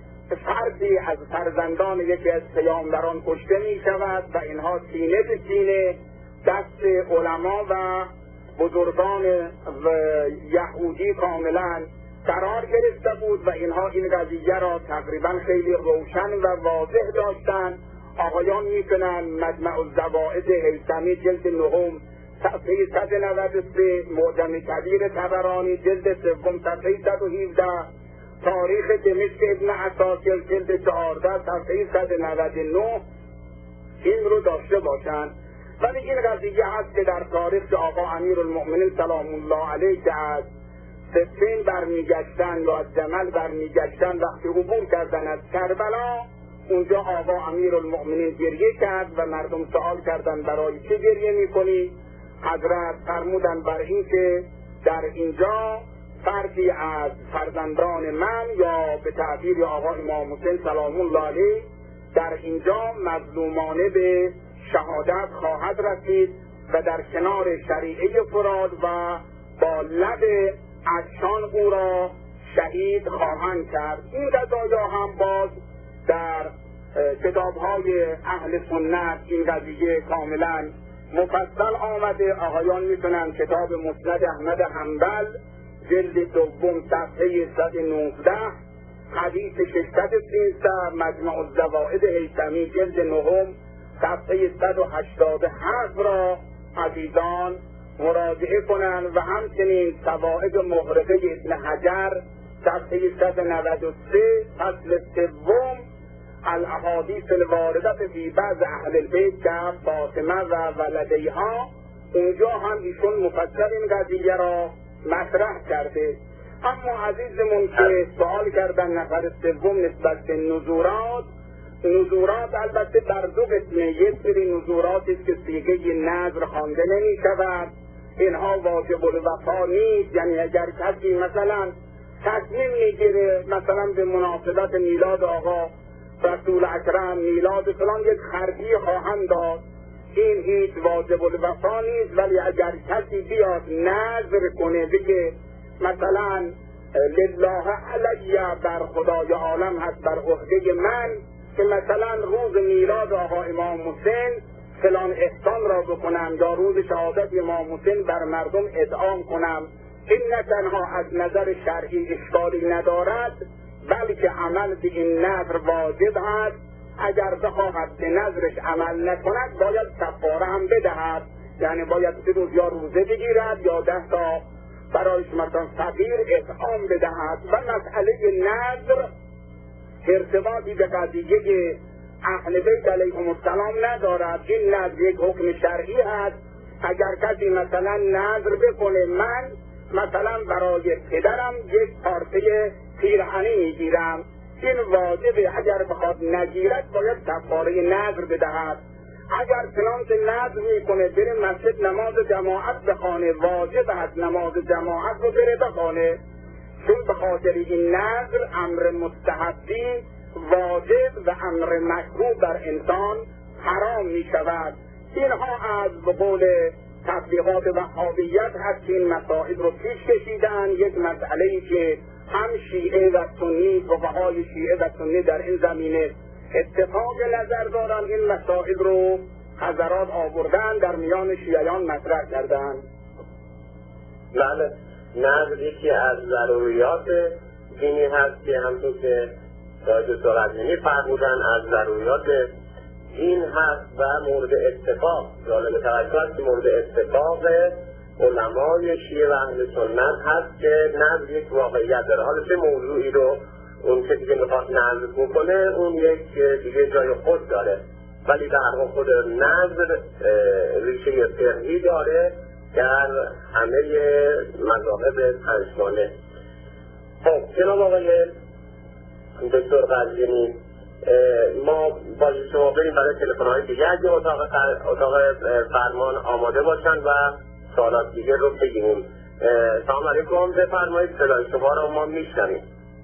فردی از فرزندان یکی از پیامبران کشته می شود و اینها سینه به سینه دست علما و بزرگان و یهودی کاملا قرار گرفته بود و اینها این قضیه را تقریبا خیلی روشن و واضح داشتن. آقایان میکنن مجمع الزوائد هیثمی جلد نهم صفحه صد و نود و سه، معجم کبیر طبرانی جلد سوم صفحه صد و هفده، تاریخ دمشق ابن عساکر جلد چهارده صفحه صد و نود و نه این رو داشته باشند. ولی این قضیه هست که در تاریخ که آقا امیرالمؤمنین سلام الله علیه که از سفین برمیگشتن یا از جمل برمیگشتن وقتی عبور کردن از کربلا، اونجا آقا امیرالمؤمنین گریه کرد و مردم سوال کردن برای چه گریه میکنی؟ حضرت فرمودن بر این که در اینجا فردی از فرزندان من یا به تعبیر آقا امام حسین سلام الله علیه در اینجا مظلومانه به شهادت خواهد رسید و در کنار شریعه فراد و با لب عطشان او را شهید خواهند کرد. این قضایا هم باز در کتاب‌های اهل سنت این قضیه کاملا مفصل آمده. آقایان میتونن کتاب مسند احمد حنبل جلد دوم صفحه صد و نوزده، حدیث ششصد و سیزده، مجمع الزوائد هیثمی جلد نهم صفحه صد و هشتاد و هفت را عزیزان مراجعه کنند و همچنین فوائد محرقه ابن حجر صفحه صد و نود و سه فصل سوم الاحادیث الوارده فی بعض اهل البیت که فاطمه و ولدیها، اونجا هم ایشون مفصل این قضیه را مطرح کرده. اما عزیزمون که سوال کردن نفر سوم نسبت به نزورات، نزورات البته در دو قسمه، یک سری نزوراتی است که صیغه نذر خوانده نمی شود، اینها واجب الوفا نیست. یعنی اگر کسی مثلا تصمیم میگیره مثلا به مناسبت میلاد آقا رسول اکرم، میلاد فلان یک خرجی خواهند داد این هیچ واجب الوفا نیست، ولی اگر کسی بیاد نذر کنه بگه مثلا لله علی بر خدای عالم هست بر عهده من که مثلا روز میلاد آقا امام حسین فلان احسان را بکنم یا روز شهادت امام حسین بر مردم ادعام کنم، این نه تنها از نظر شرعی اشکالی ندارد بلکه عمل به این نذر واجب است. اگر بخواهد به نذرش عمل نکند باید کفاره هم بدهد، یعنی باید سه روز یا روزه بگیرد یا ده تا برایش مثلا فقیر اطعام بدهد. و مسئله نذر ارتباطی به قضیه اهل بیت علیهم السلام ندارد. این نذر یک حکم شرعی است. اگر کسی مثلا نذر بکنه من مثلا برای پدرم یک پارچه پیرهنی میگیرم، این واجبه، اگر بخواد نگیرد باید کفاره نذر بدهد. اگر چنانچه نذر میکنه بره مسجد نماز جماعت بخوانه، واجب است نماز جماعت رو بره بخوانه، چون به خاطر این نذر امر مستحبی واجب و امر مکروه بر انسان حرام می شود. اینها از به قول تبلیغات وهابیت هست که این مسائل رو پیش کشیدن. یک مسئله‌ای که هم شیعه و سنی، فقهای شیعه و سنی در این زمینه اتفاق نظر دارن، این مسائل رو حضرات آوردن در میان شیعیان مطرح کردن. بله، نذر یکی از ضروریات دینی هست که همطور که شاید سرعتمینی فرمودن از ضروریات دین هست و مورد اتفاق جالب توجه است که مورد اتفاق علمای شیعه و اهل سنت هست که نذر یک واقعیت داره. حالا چه موضوعی رو اون کسی که میخواد نذر بکنه اون یک دیگه جای خود داره، ولی در واقع خود نذر ریشه فقهی داره در همه مذاهب پنجگانه. خب جناب آقای دکتر قزوینی، ما با شما بریم برای تلفن‌های دیگه اگه اتاق اتاق فرمان آماده باشن و سوالات دیگه رو بگیریم. سلام علیکم، بفرمایید، صدای شما رو ما میشنویم.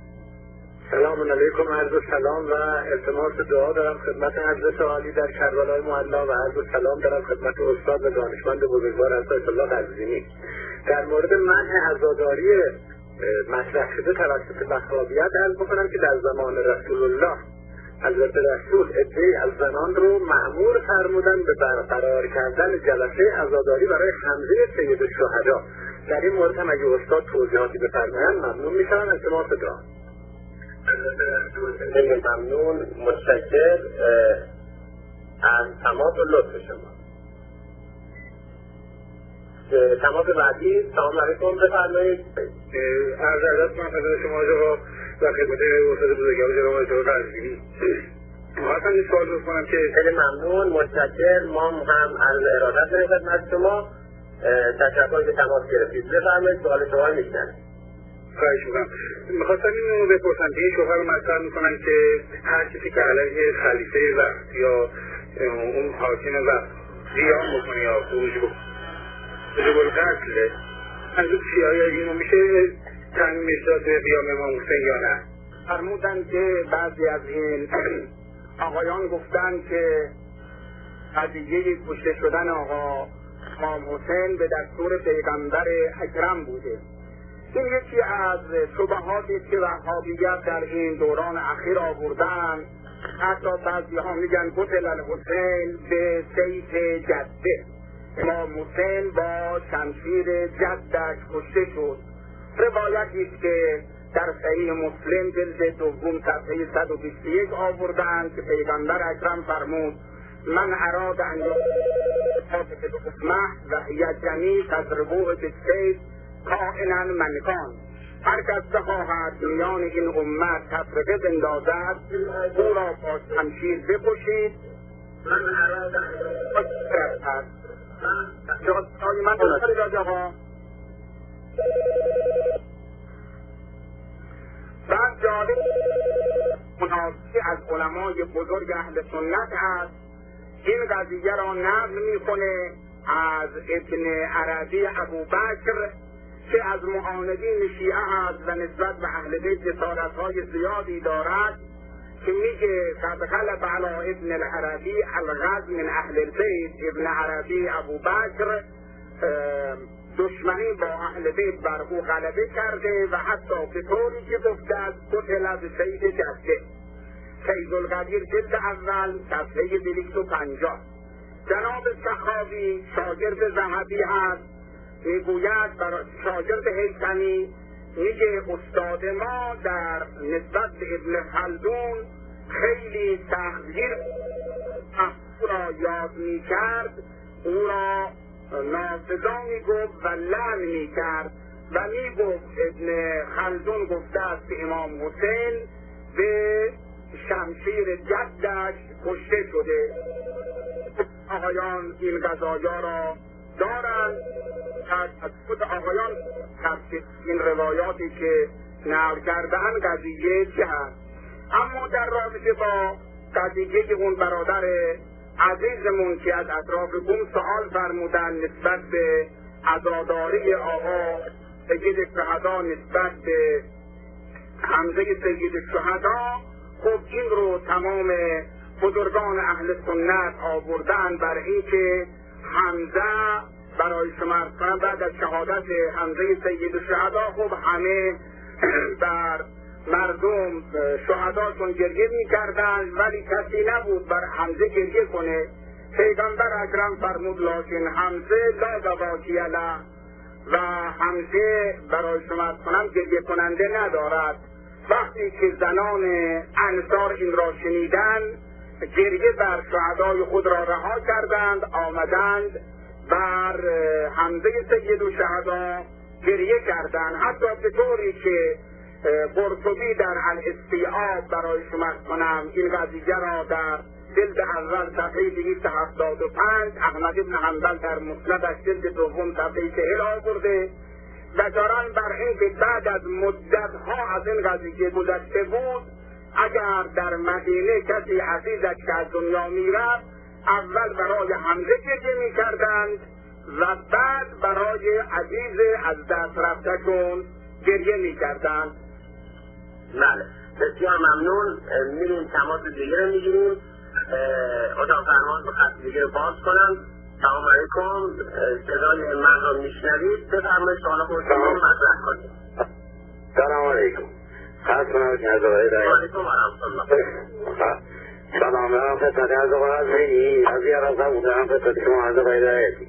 سلام علیکم، عرض سلام و التماس دعا دارم خدمت حضرت عالی در کربلای معلا و عرض سلام دارم خدمت استاد و دانشمند بزرگوار حضرت الله قزوینی. در مورد منع عزاداری مطرح شده توسط وهابیت عرض بکنم که در زمان رسول الله حضرت رسول عده‌ای از زنان رو مأمور فرمودن به برقرار کردن جلسه عزاداری برای حمزه سید الشهدا. در این مورد هم اگه استاد توضیحاتی بفرمایند ممنون میشم. التماس دعا. خیلی ممنون، متشکر از تماس و لطف شما. تماس بعدی. سلام علیکم، بفرمایید. عرض ادب من خدمت شما جواب و خدمت استاد بزرگوار جناب آقای قزوینی. می‌خواستم این سوال بکنم که خیلی ممنون، متشکر، ما هم عرض ارادت داریم خدمت شما. تشکر که تماس گرفتید. بفرمایید، سوال شما رو میشنویم. خواهش میکنم. میخواستم این رو بپرسم که این شوهر رو مطرح میکنن که هر کسی که علیه خلیفه وقت یا اون حاکم وقت قیام بکنه یا خروج بکنه وجوب القتل، از اون چی آیا اینو میشه تعمیمش داد به قیام امام حسین یا نه؟ فرمودن که بعضی از این آقایان گفتن که قضیه کشته شدن آقا امام حسین به دستور پیغمبر اکرم بوده. این یکی از شبهاتی که وهابیت در این دوران اخیر آوردن. حتی بعضی ها میگن قتل الحسین به سیف جده، امام حسین با شمشیر جدش کشته شد. روایتی است که در صحیح مسلم جلد دوم صفحه صد و بیست و یک آوردن که پیغمبر اکرم فرمود من اراد ان یقاتل الامه و هی جمیع تضربوه بالسیف کائنا من کان. هر کس بخواهد میان این امت تفرقه بندازد او را با شمشیر بکشید. من اراد ان جای من بسید آقا. بعد جالب مناسی از علمای بزرگ اهل سنت هست این قضیه را نقل میکنه از ابن عربی ابوبکر که از معاندین شیعه است و نسبت به اهل بیت جسارت‌های زیادی دارد که میگه قد غلب علی ابن العربی الغض من اهل البیت. ابن عربی ابو بکر دشمنی با اهل بیت بر او غلبه کرده و حتی به طوری که گفته است قتل بسیف جده. فیض القدیر جلد اول صفحه دویست و پنجاه. جناب سخاوی شاگرد ذهبی هست، میگوید برای شاگرد هیثمی، میگه استاد ما در نسبت به ابن خلدون خیلی تحقیر او را یاد میکرد، او را نافذا میگفت و لعن میکرد و میگفت ابن خلدون گفته است که امام حسین به شمشیر جدش کشته شده. آقایان این قضایا را دارند، از خود آقایان تفسیر این روایاتی که نقل کردن قضیه چه هست. اما در رابطه با قضیه اون برادر عزیزمون که از اطراف گم سوال فرمودن نسبت به عزاداری آقا سید شهدا نسبت به حمزه سید شهدا، خب این رو تمام بزرگان اهل سنت آوردن بر این که حمزه برای شما کنم بعد از شهادت حمزه سید شهدا خب همه بر مردم شهداشون گریه می کردن، ولی کسی نبود بر حمزه گریه کنه. پیغمبر اکرم فرمود لکن حمزه لا دواکی له، و حمزه برای شما کنم گریه کننده ندارد. وقتی که زنان انصار این را شنیدن گریه بر شهدای خود را رها کردند، آمدند بر حمزه سید الشهدا گریه کردند، حتی به طوری که قرطبی در الاستیعاب برای شما کنم این قضیه را در جلد اول صفحه دویست و هفتاد و پنج، احمد بن حنبل در مسندش جلد دوم صفحه چهل آورده و دارن بر این که بعد از مدتها از این قضیه گذشته بود، اگر در مدینه کسی عزیزش که از دنیا میرفت اول برای حمزه گریه میکردند و بعد برای عزیز از دست رفتشون گریه میکردند. بله، بسیار ممنون. میریم تماس دیگه رو میگیریم. اتاق فرمان به خط دیگه رو باز کنم. سلام علیکم، صدای من رو میشنوید؟ بفرمایید سوال خودتون رو مطرح کنید. سلام علیکم. خط کنم که از آقای رایت. علیکم و رحمت الله. سلام دارم خدمت از آقای عزیزی، از یه رفتم بودم خدمت شما از آقای رایتی.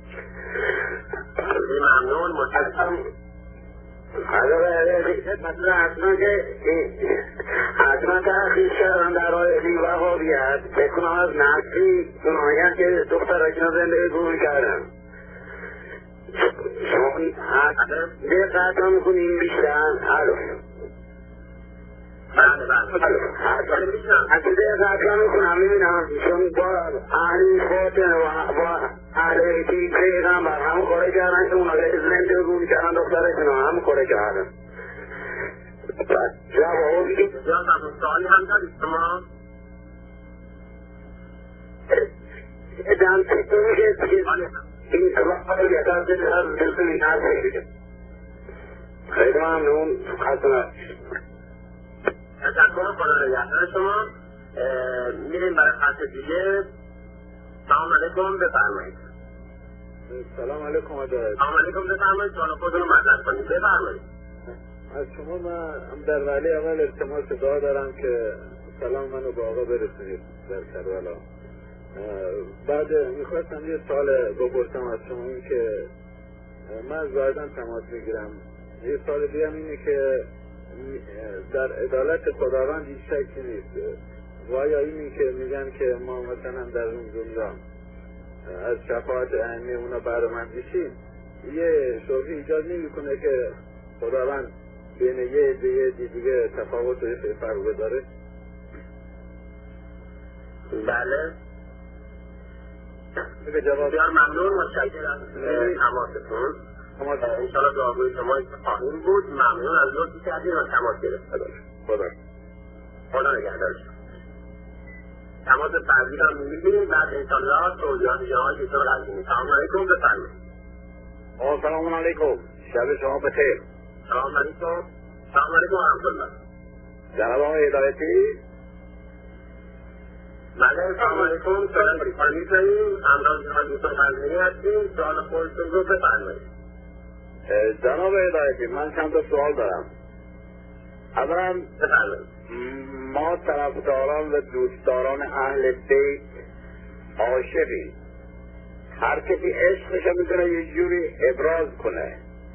ممنون، متشکرم. از آقای رایتی خدمتون حتما که حتما تحقیق کردن در رایتی وهابیت بکنم از نفسی اونهایی که دختر اکنه زنده گروه کردن. شما دقت هم میکنیم بیشتر. الو بله بله از دقت هم میکنم میبینم چون با اهلی فاطمه و با اهل بیتی پیغمبر همون کاره کردن که اونا زنده گروه کردن دخترشون همون کاره کردن. جوابی که بسیار ممنون. سوالی هم دارید شما؟ ادام سیتونی که این سوال یکم که از دلتونی نرسید. خیلی ممنون. خطمت تشکر. خدا نگهدار شما. میریم برای خط دیگه. سلام علیکم، بفرمایید. سلام علیکم آقای. سلام علیکم، بفرمایید سوال خودتون رو مطرح کنید. بفرمایید. از شما من در ولی اول التماس دعا دارم که سلام منو به آقا برسونید در کربلا. بعد میخواستم یه سوال بپرسم از شما، این که من زایدن تماس میگیرم. یه سوال دیگه اینه که در عدالت خداوند هیچ شکی نیست و آیا اینی که میگن که ما مثلا در اون دنیا از شفاعت ائمه اونا بهره‌مند میشیم، یه شبهه ایجاد نمیکنه که خداوند بین یه عده یه عده دیگه تفاوت و یه فرق داره؟ بله. بسیار ممنون، متشکرم از تماستون. انشاءالله دعاگوی شما خواهیم بود. ممنون از لطفی کردین و تماس گرفتید. خدا خدا نگهدار شما. تماس بعدی را می‌بینیم، بعد انشاءالله توضیحات جناب دکتر قزوینی. سلام علیکم، بفرمایید. آقا سلام علیکم، شب شما بخیر. سلام علیکم. سلام علیکم و رحمت الله. جناب آقای هدایتی بله سلام علیکم، سلام علیکم داریم، همراه جناب دکتر قزوینی هستیم. سوال خودتون رو بفرمایید. جناب هدایتی، من چند تا سوال دارم. اولا بفرمایید. ما طرفداران و دوستداران اهل بیت عاشقیم. هر کسی عشقش میتونه یه جوری ابراز کنه.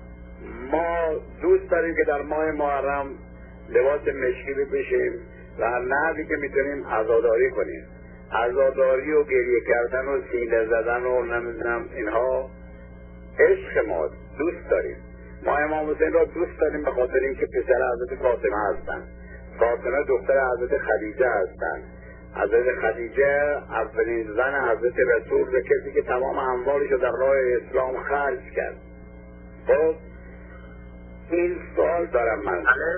ما دوست داریم که در ماه محرم لباس مشکی بپوشیم و هر نحوی که میتونیم عزاداری کنیم. عزاداری و گریه کردن و سینه زدن و نمیدونم اینها عشق ما، دوست داریم. ما امام حسین را دوست داریم به خاطر اینکه پسر حضرت فاطمه هستند. فاطمه دختر حضرت خدیجه هستند. حضرت خدیجه اولین زن حضرت رسول و کسی که تمام اموالش رو در راه اسلام خرج کرد. خب این سوال دارم من.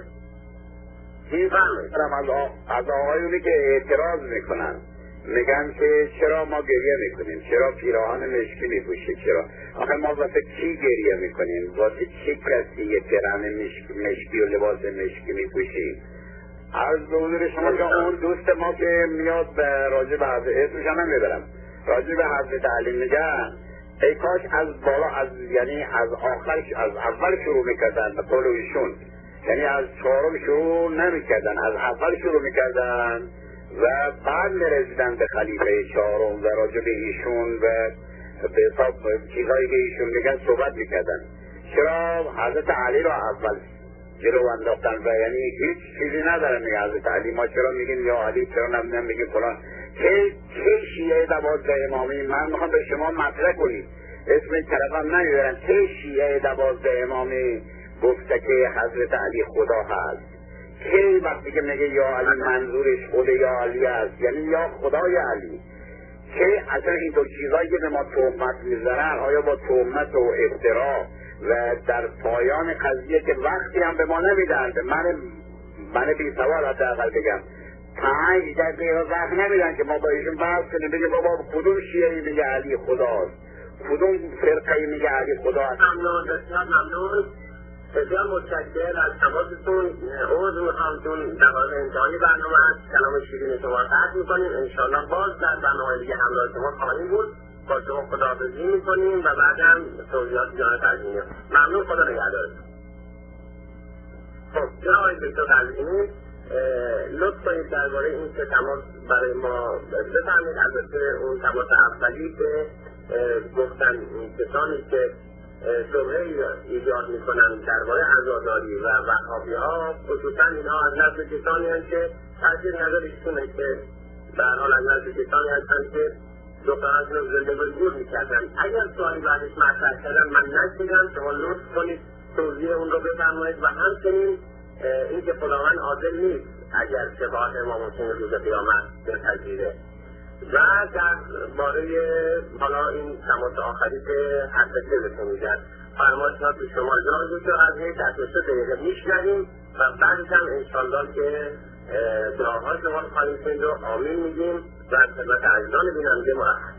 این سوال دارم از, آ... از آقایونی که اعتراض میکنن، میگن که چرا ما گریه میکنیم، چرا پیراهن مشکی میپوشیم، چرا آخه ما واسه کی گریه میکنیم، واسه چی کسی یه پیراهن مشکی, مشکی و لباس مشکی میپوشیم؟ از حضور شما که اون دوست ما که میاد به راجع به حضرت اسمش هم نمیبرم راجع به حضرت علی میگن ای کاش از بالا از یعنی از آخر از اول شروع میکردن به قول ایشون، یعنی از چهارم شروع نمیکردن، از اول شروع میکردن و بعد میرسیدن به خلیفه چهارم و راجع به ایشون و به حساب چیزهایی که ایشون میگن صحبت میکردن. چرا حضرت علی رو اول جلو انداختن و یعنی هیچ چیزی ندارن میگه حضرت علی، ما چرا میگیم یا علی، چرا نمیدونم میگیم فلان. که که شیعه دوازده امامی، من میخوام به شما مطرح کنید، اسم این طرفم نمیبرن، که شیعه دوازده امامی گفته که حضرت علی خدا هست؟ که وقتی که میگه یا علی منظورش خود یا علی است، یعنی یا خدای علی؟ که اصلا این دو چیزایی که به ما تهمت میزنن آیا با تهمت و افترا و در پایان قضیه که وقتی هم به ما نمیدن، من من بی سوال حداقل بگم پنج دقیقه وقت نمیدن که ما با ایشون بحث کنیم، بگیم بابا کدوم شیعه میگه علی خداست، کدوم فرقه میگه علی خداست. ممنون، بسیار ممنون، بسیار متشکرم از تماستون. عذر میخوام چون دوازده انتهایی برنامه است، کلام شیرین شما قطع میکنیم. انشاءالله باز در برنامه دیگه همراه شما خواهیم بود. با شما خداحافظی میکنیم و بعد هم توضیحات جان قزوینی. ممنون، خدا نگهدارتون. خب جناب دکتر قزوینی لطف کنید درباره این که تماس برای ما بفرمایید. البته اون تماس اولی که گفتن کسانی که شبهه ایجاد میکنن درباره عزاداری و وهابی ها، خصوصا اینها از نسل کسانی هستند که تاثیر نظر ایشونه که به هر حال از نسل کسانی هستند که دخترانشون رو زنده به گور میکردن. اگر سوالی بعدش مطرح کردن من نشنیدم، شما لطف کنید توضیح اون رو بفرمایید و همچنین اینکه خداوند عادل نیست اگر شفاعت امام حسین روز قیامت بپذیره. و در باره حالا این تماس آخری که حدثه بهتون میدن فرمایشات به شما جان دکتر از این در سه دقیقه میشنویم و بعدش هم انشالله که دعاهای شما رو خواهیم کنید و آمین میگیم و از خدمت عزیزان بیننده مرحب.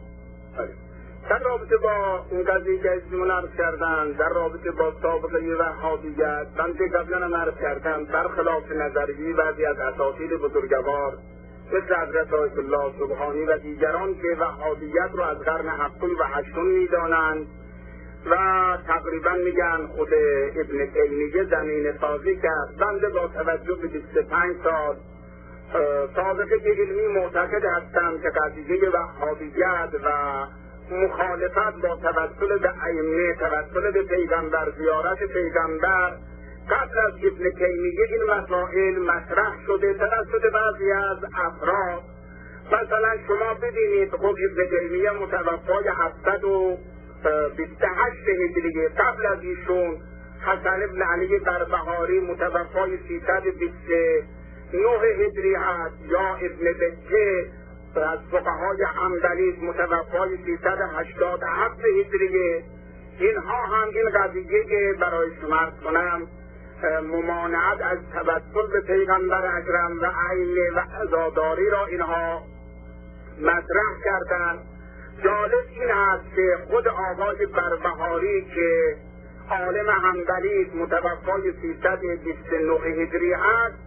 در رابطه با اون قضیه که ازمون عرض کردن در رابطه با سابقه وهابیت، من که قبلا هم عرض کردم برخلاف نظریه بعضی از اساطیر بزرگوار مثل حضرت آیت الله سبحانی و دیگران که وهابیت رو از قرن هفتم و هشتم میدانند و تقریبا میگن خود ابن تیمیه زمین سازی کرد. بنده با توجه به بیست و پنج سال سابقه علمی معتقد هستم که قضیه وهابیت و مخالفت با توسل به ائمه، توسل به پیغمبر، زیارت پیغمبر قبل از ابن تیمیه این مسائل مطرح شده توسط بعضی از افراد. مثلا شما ببینید خب ابن تیمیه متوفای هفتصد و بیست و هشت هجری، قبل از ایشون حسن ابن علی بربهاری متوفای سیصد و بیست و نه هجری هست، یا ابن بجه از فقهای حنبلی متوفای سیصد و هشتاد و هفت هجری. اینها هم این قضیه که برای شما عرض کنم ممانعت از توسل به پیغمبر اکرم و ائمه و عزاداری را اینها مطرح کردند. جالب این است که خود آقای بربهاری که عالم حنبلی متوفای سیصد و بیست و نه هجری است،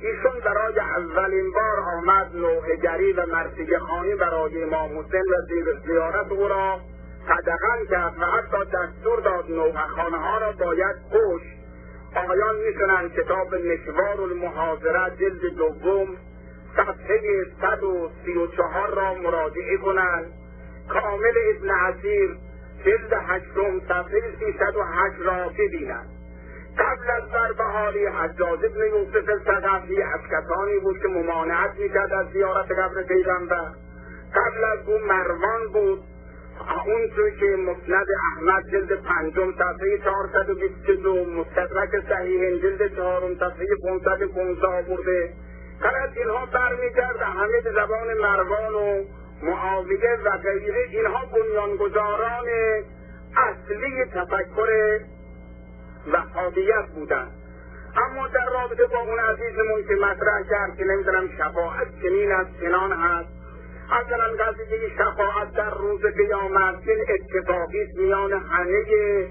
ایشون برای اولین بار آمد نوحه‌گری و مرثیه خوانی برای امام حسین و زیر زیارت او را قدغن کرد و حتی دستور داد نوحه‌خوانه ها را باید کشت. آقایان میتونن کتاب مشوار المحاضره جلد دوم صفحه صد و سی و چهار را مراجعه کنند. کامل ابن عسیر جلد هشتم صفحه سیصد و هشت را ببینند. قبل از بربهاری حجاج بن یوسف الثقفی از کسانی بود که ممانعت میکرد از زیارت قبر پیغمبر. قبل از او مروان بود، اون توی که مسند احمد جلد پنجم صفحه چهارصد و بیست و دو، مستدرک صحیح جلد چهارم صفحه پانصد و پانزده آورده. غلط اینها برمیگرد همه به زبان مروان و معاویه و غیره. اینها بنیانگذاران اصلی تفکر وهابیت بودند. اما در رابطه با اون عزیزمون که مطرح کرد که نمیدونم شفاعت چنین از چنان هست، اصلا قضیه شفاعت در روز قیامت این اتفاقی است میان همه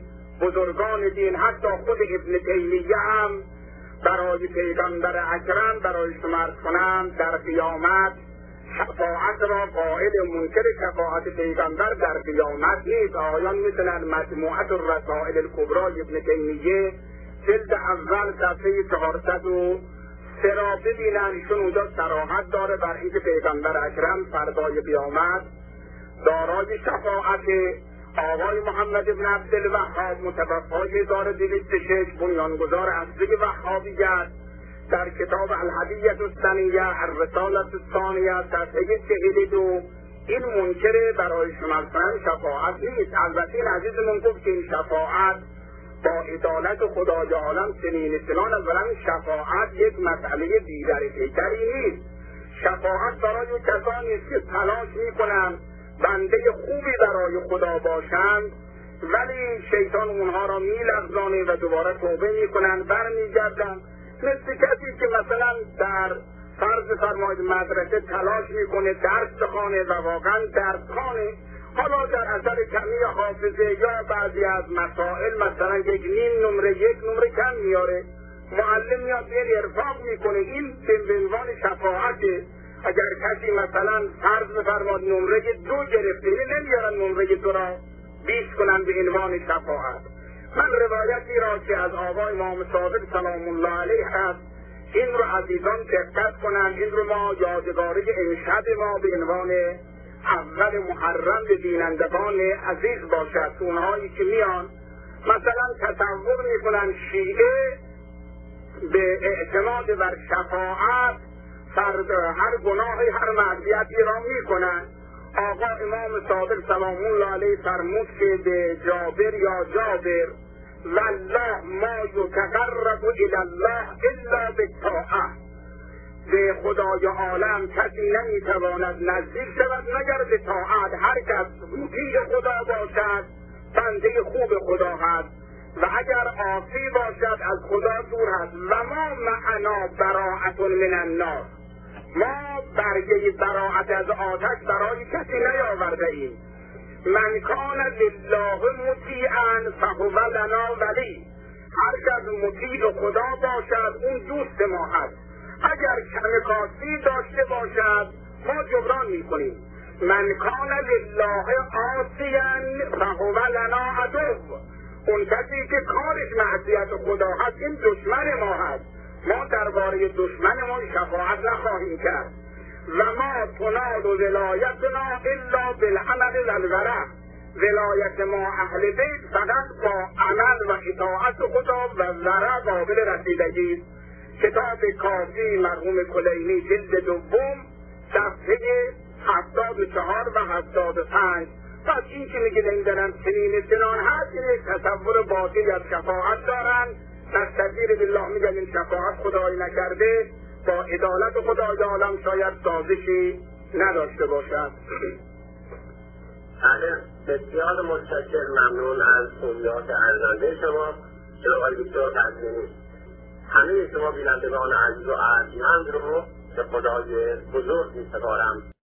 بزرگان دین، حتی خود ابن تیمیه هم برای پیغمبر اکرم برای شمارد کنم در قیامت شفاعت را قائل، منکر شفاعت پیغمبر در قیامت نیست. آقایان میتونن مجموعه الرسائل الکبری ابن تیمیه جلد اول صفحه چهارصد و سه را ببینن. ایشون اونجا صراحت داره بر اینکه پیغمبر اکرم فردای قیامت دارای شفاعت. آقای محمد بن عبدالوهاب متوفای هزار و دویست و شش بنیانگذار اصلی وهابیت در کتاب الهدیة الثانیه الرسالة الثانیه صفحه چهل و دو این منکر برای شمال شفاعت نیست. البته این عزیزمون گفت که این شفاعت با عدالت خدای عالم چنین چنان. اولا شفاعت یک مسئله دیگر دیگری نیست. شفاعت برای کسانی است که تلاش میکنند بنده خوبی برای خدا باشند، ولی شیطان اونها را میلغزانه و دوباره توبه میکنند برمیگردند. مثل کسی که مثلا در فرض فرماید مدرسه تلاش میکنه درس بخوانه و واقعا درس خوانه، حالا در اثر کمی حافظه یا بعضی از مسائل مثلا یک نیم نمره یک نمره کم میاره، معلم میاد این ارفاق میکنه. این به عنوان شفاعته. اگر کسی مثلا فرض بفرماد نمره دو گرفته، نمیارن نمره دو را بیست کنن به عنوان شفاعت. من روایتی را که از آقای امام صادق سلام الله علیه هست، این رو عزیزان دقت کنند. این رو ما یادگاری امشب ما به عنوان اول محرم به بینندگان عزیز باشد. اونهایی که میان مثلا تصور میکنن شیعه به اعتماد بر شفاعت فرد هر گناهی هر معصیتی را میکنن. آقا امام صادق سلام الله علیه فرمود که به جابر یا جابر والله ما یتقرب الی الله الا بالطاعه، به خدای عالم کسی نمیتواند نزدیک شود مگر به طاعت. هر کس مطیع خدا باشد بنده خوب خدا هست و اگر عاصی باشد از خدا دور هست. و ما معنا براءة من النار، ما برگه براءت از آتش برای کسی نیاورده ایم. من کان لله مطیعا فهو لنا ولی، هر کس مطیع خدا باشد اون دوست ما هست. اگر کمکاسی داشته باشد ما جبران میکنیم. من کان لله عاصیا فهو لنا عدو، اون کسی که کارش معصیت خدا هست این دشمن ما هست. ما درباره دشمنمون شفاعت نخواهیم کرد. و ما تنال ولایتنا الا بالعمل والورع، ولایت ما اهل بیت فقط با عمل و اطاعت خدا و ورع قابل رسیدگی. کتاب کافی مرحوم کلینی جلد دوم صفحه هفتاد و چهار و هفتاد و پنج. پس این که میگه نمیدونم چنین چنان هست، این یک تصور باطلی از شفاعت دارن. نستغفر بالله میگن این شفاعت خدایی نکرده با عدالت خدای عالم شاید سازشی نداشته باشد. بله، بسیار متشکر، ممنون از توضیحات ارزنده شما جناب آقای دکتر قزوینی. همه شما بینندگان عزیز و ارجمند رو به خدای بزرگ می‌سپارم.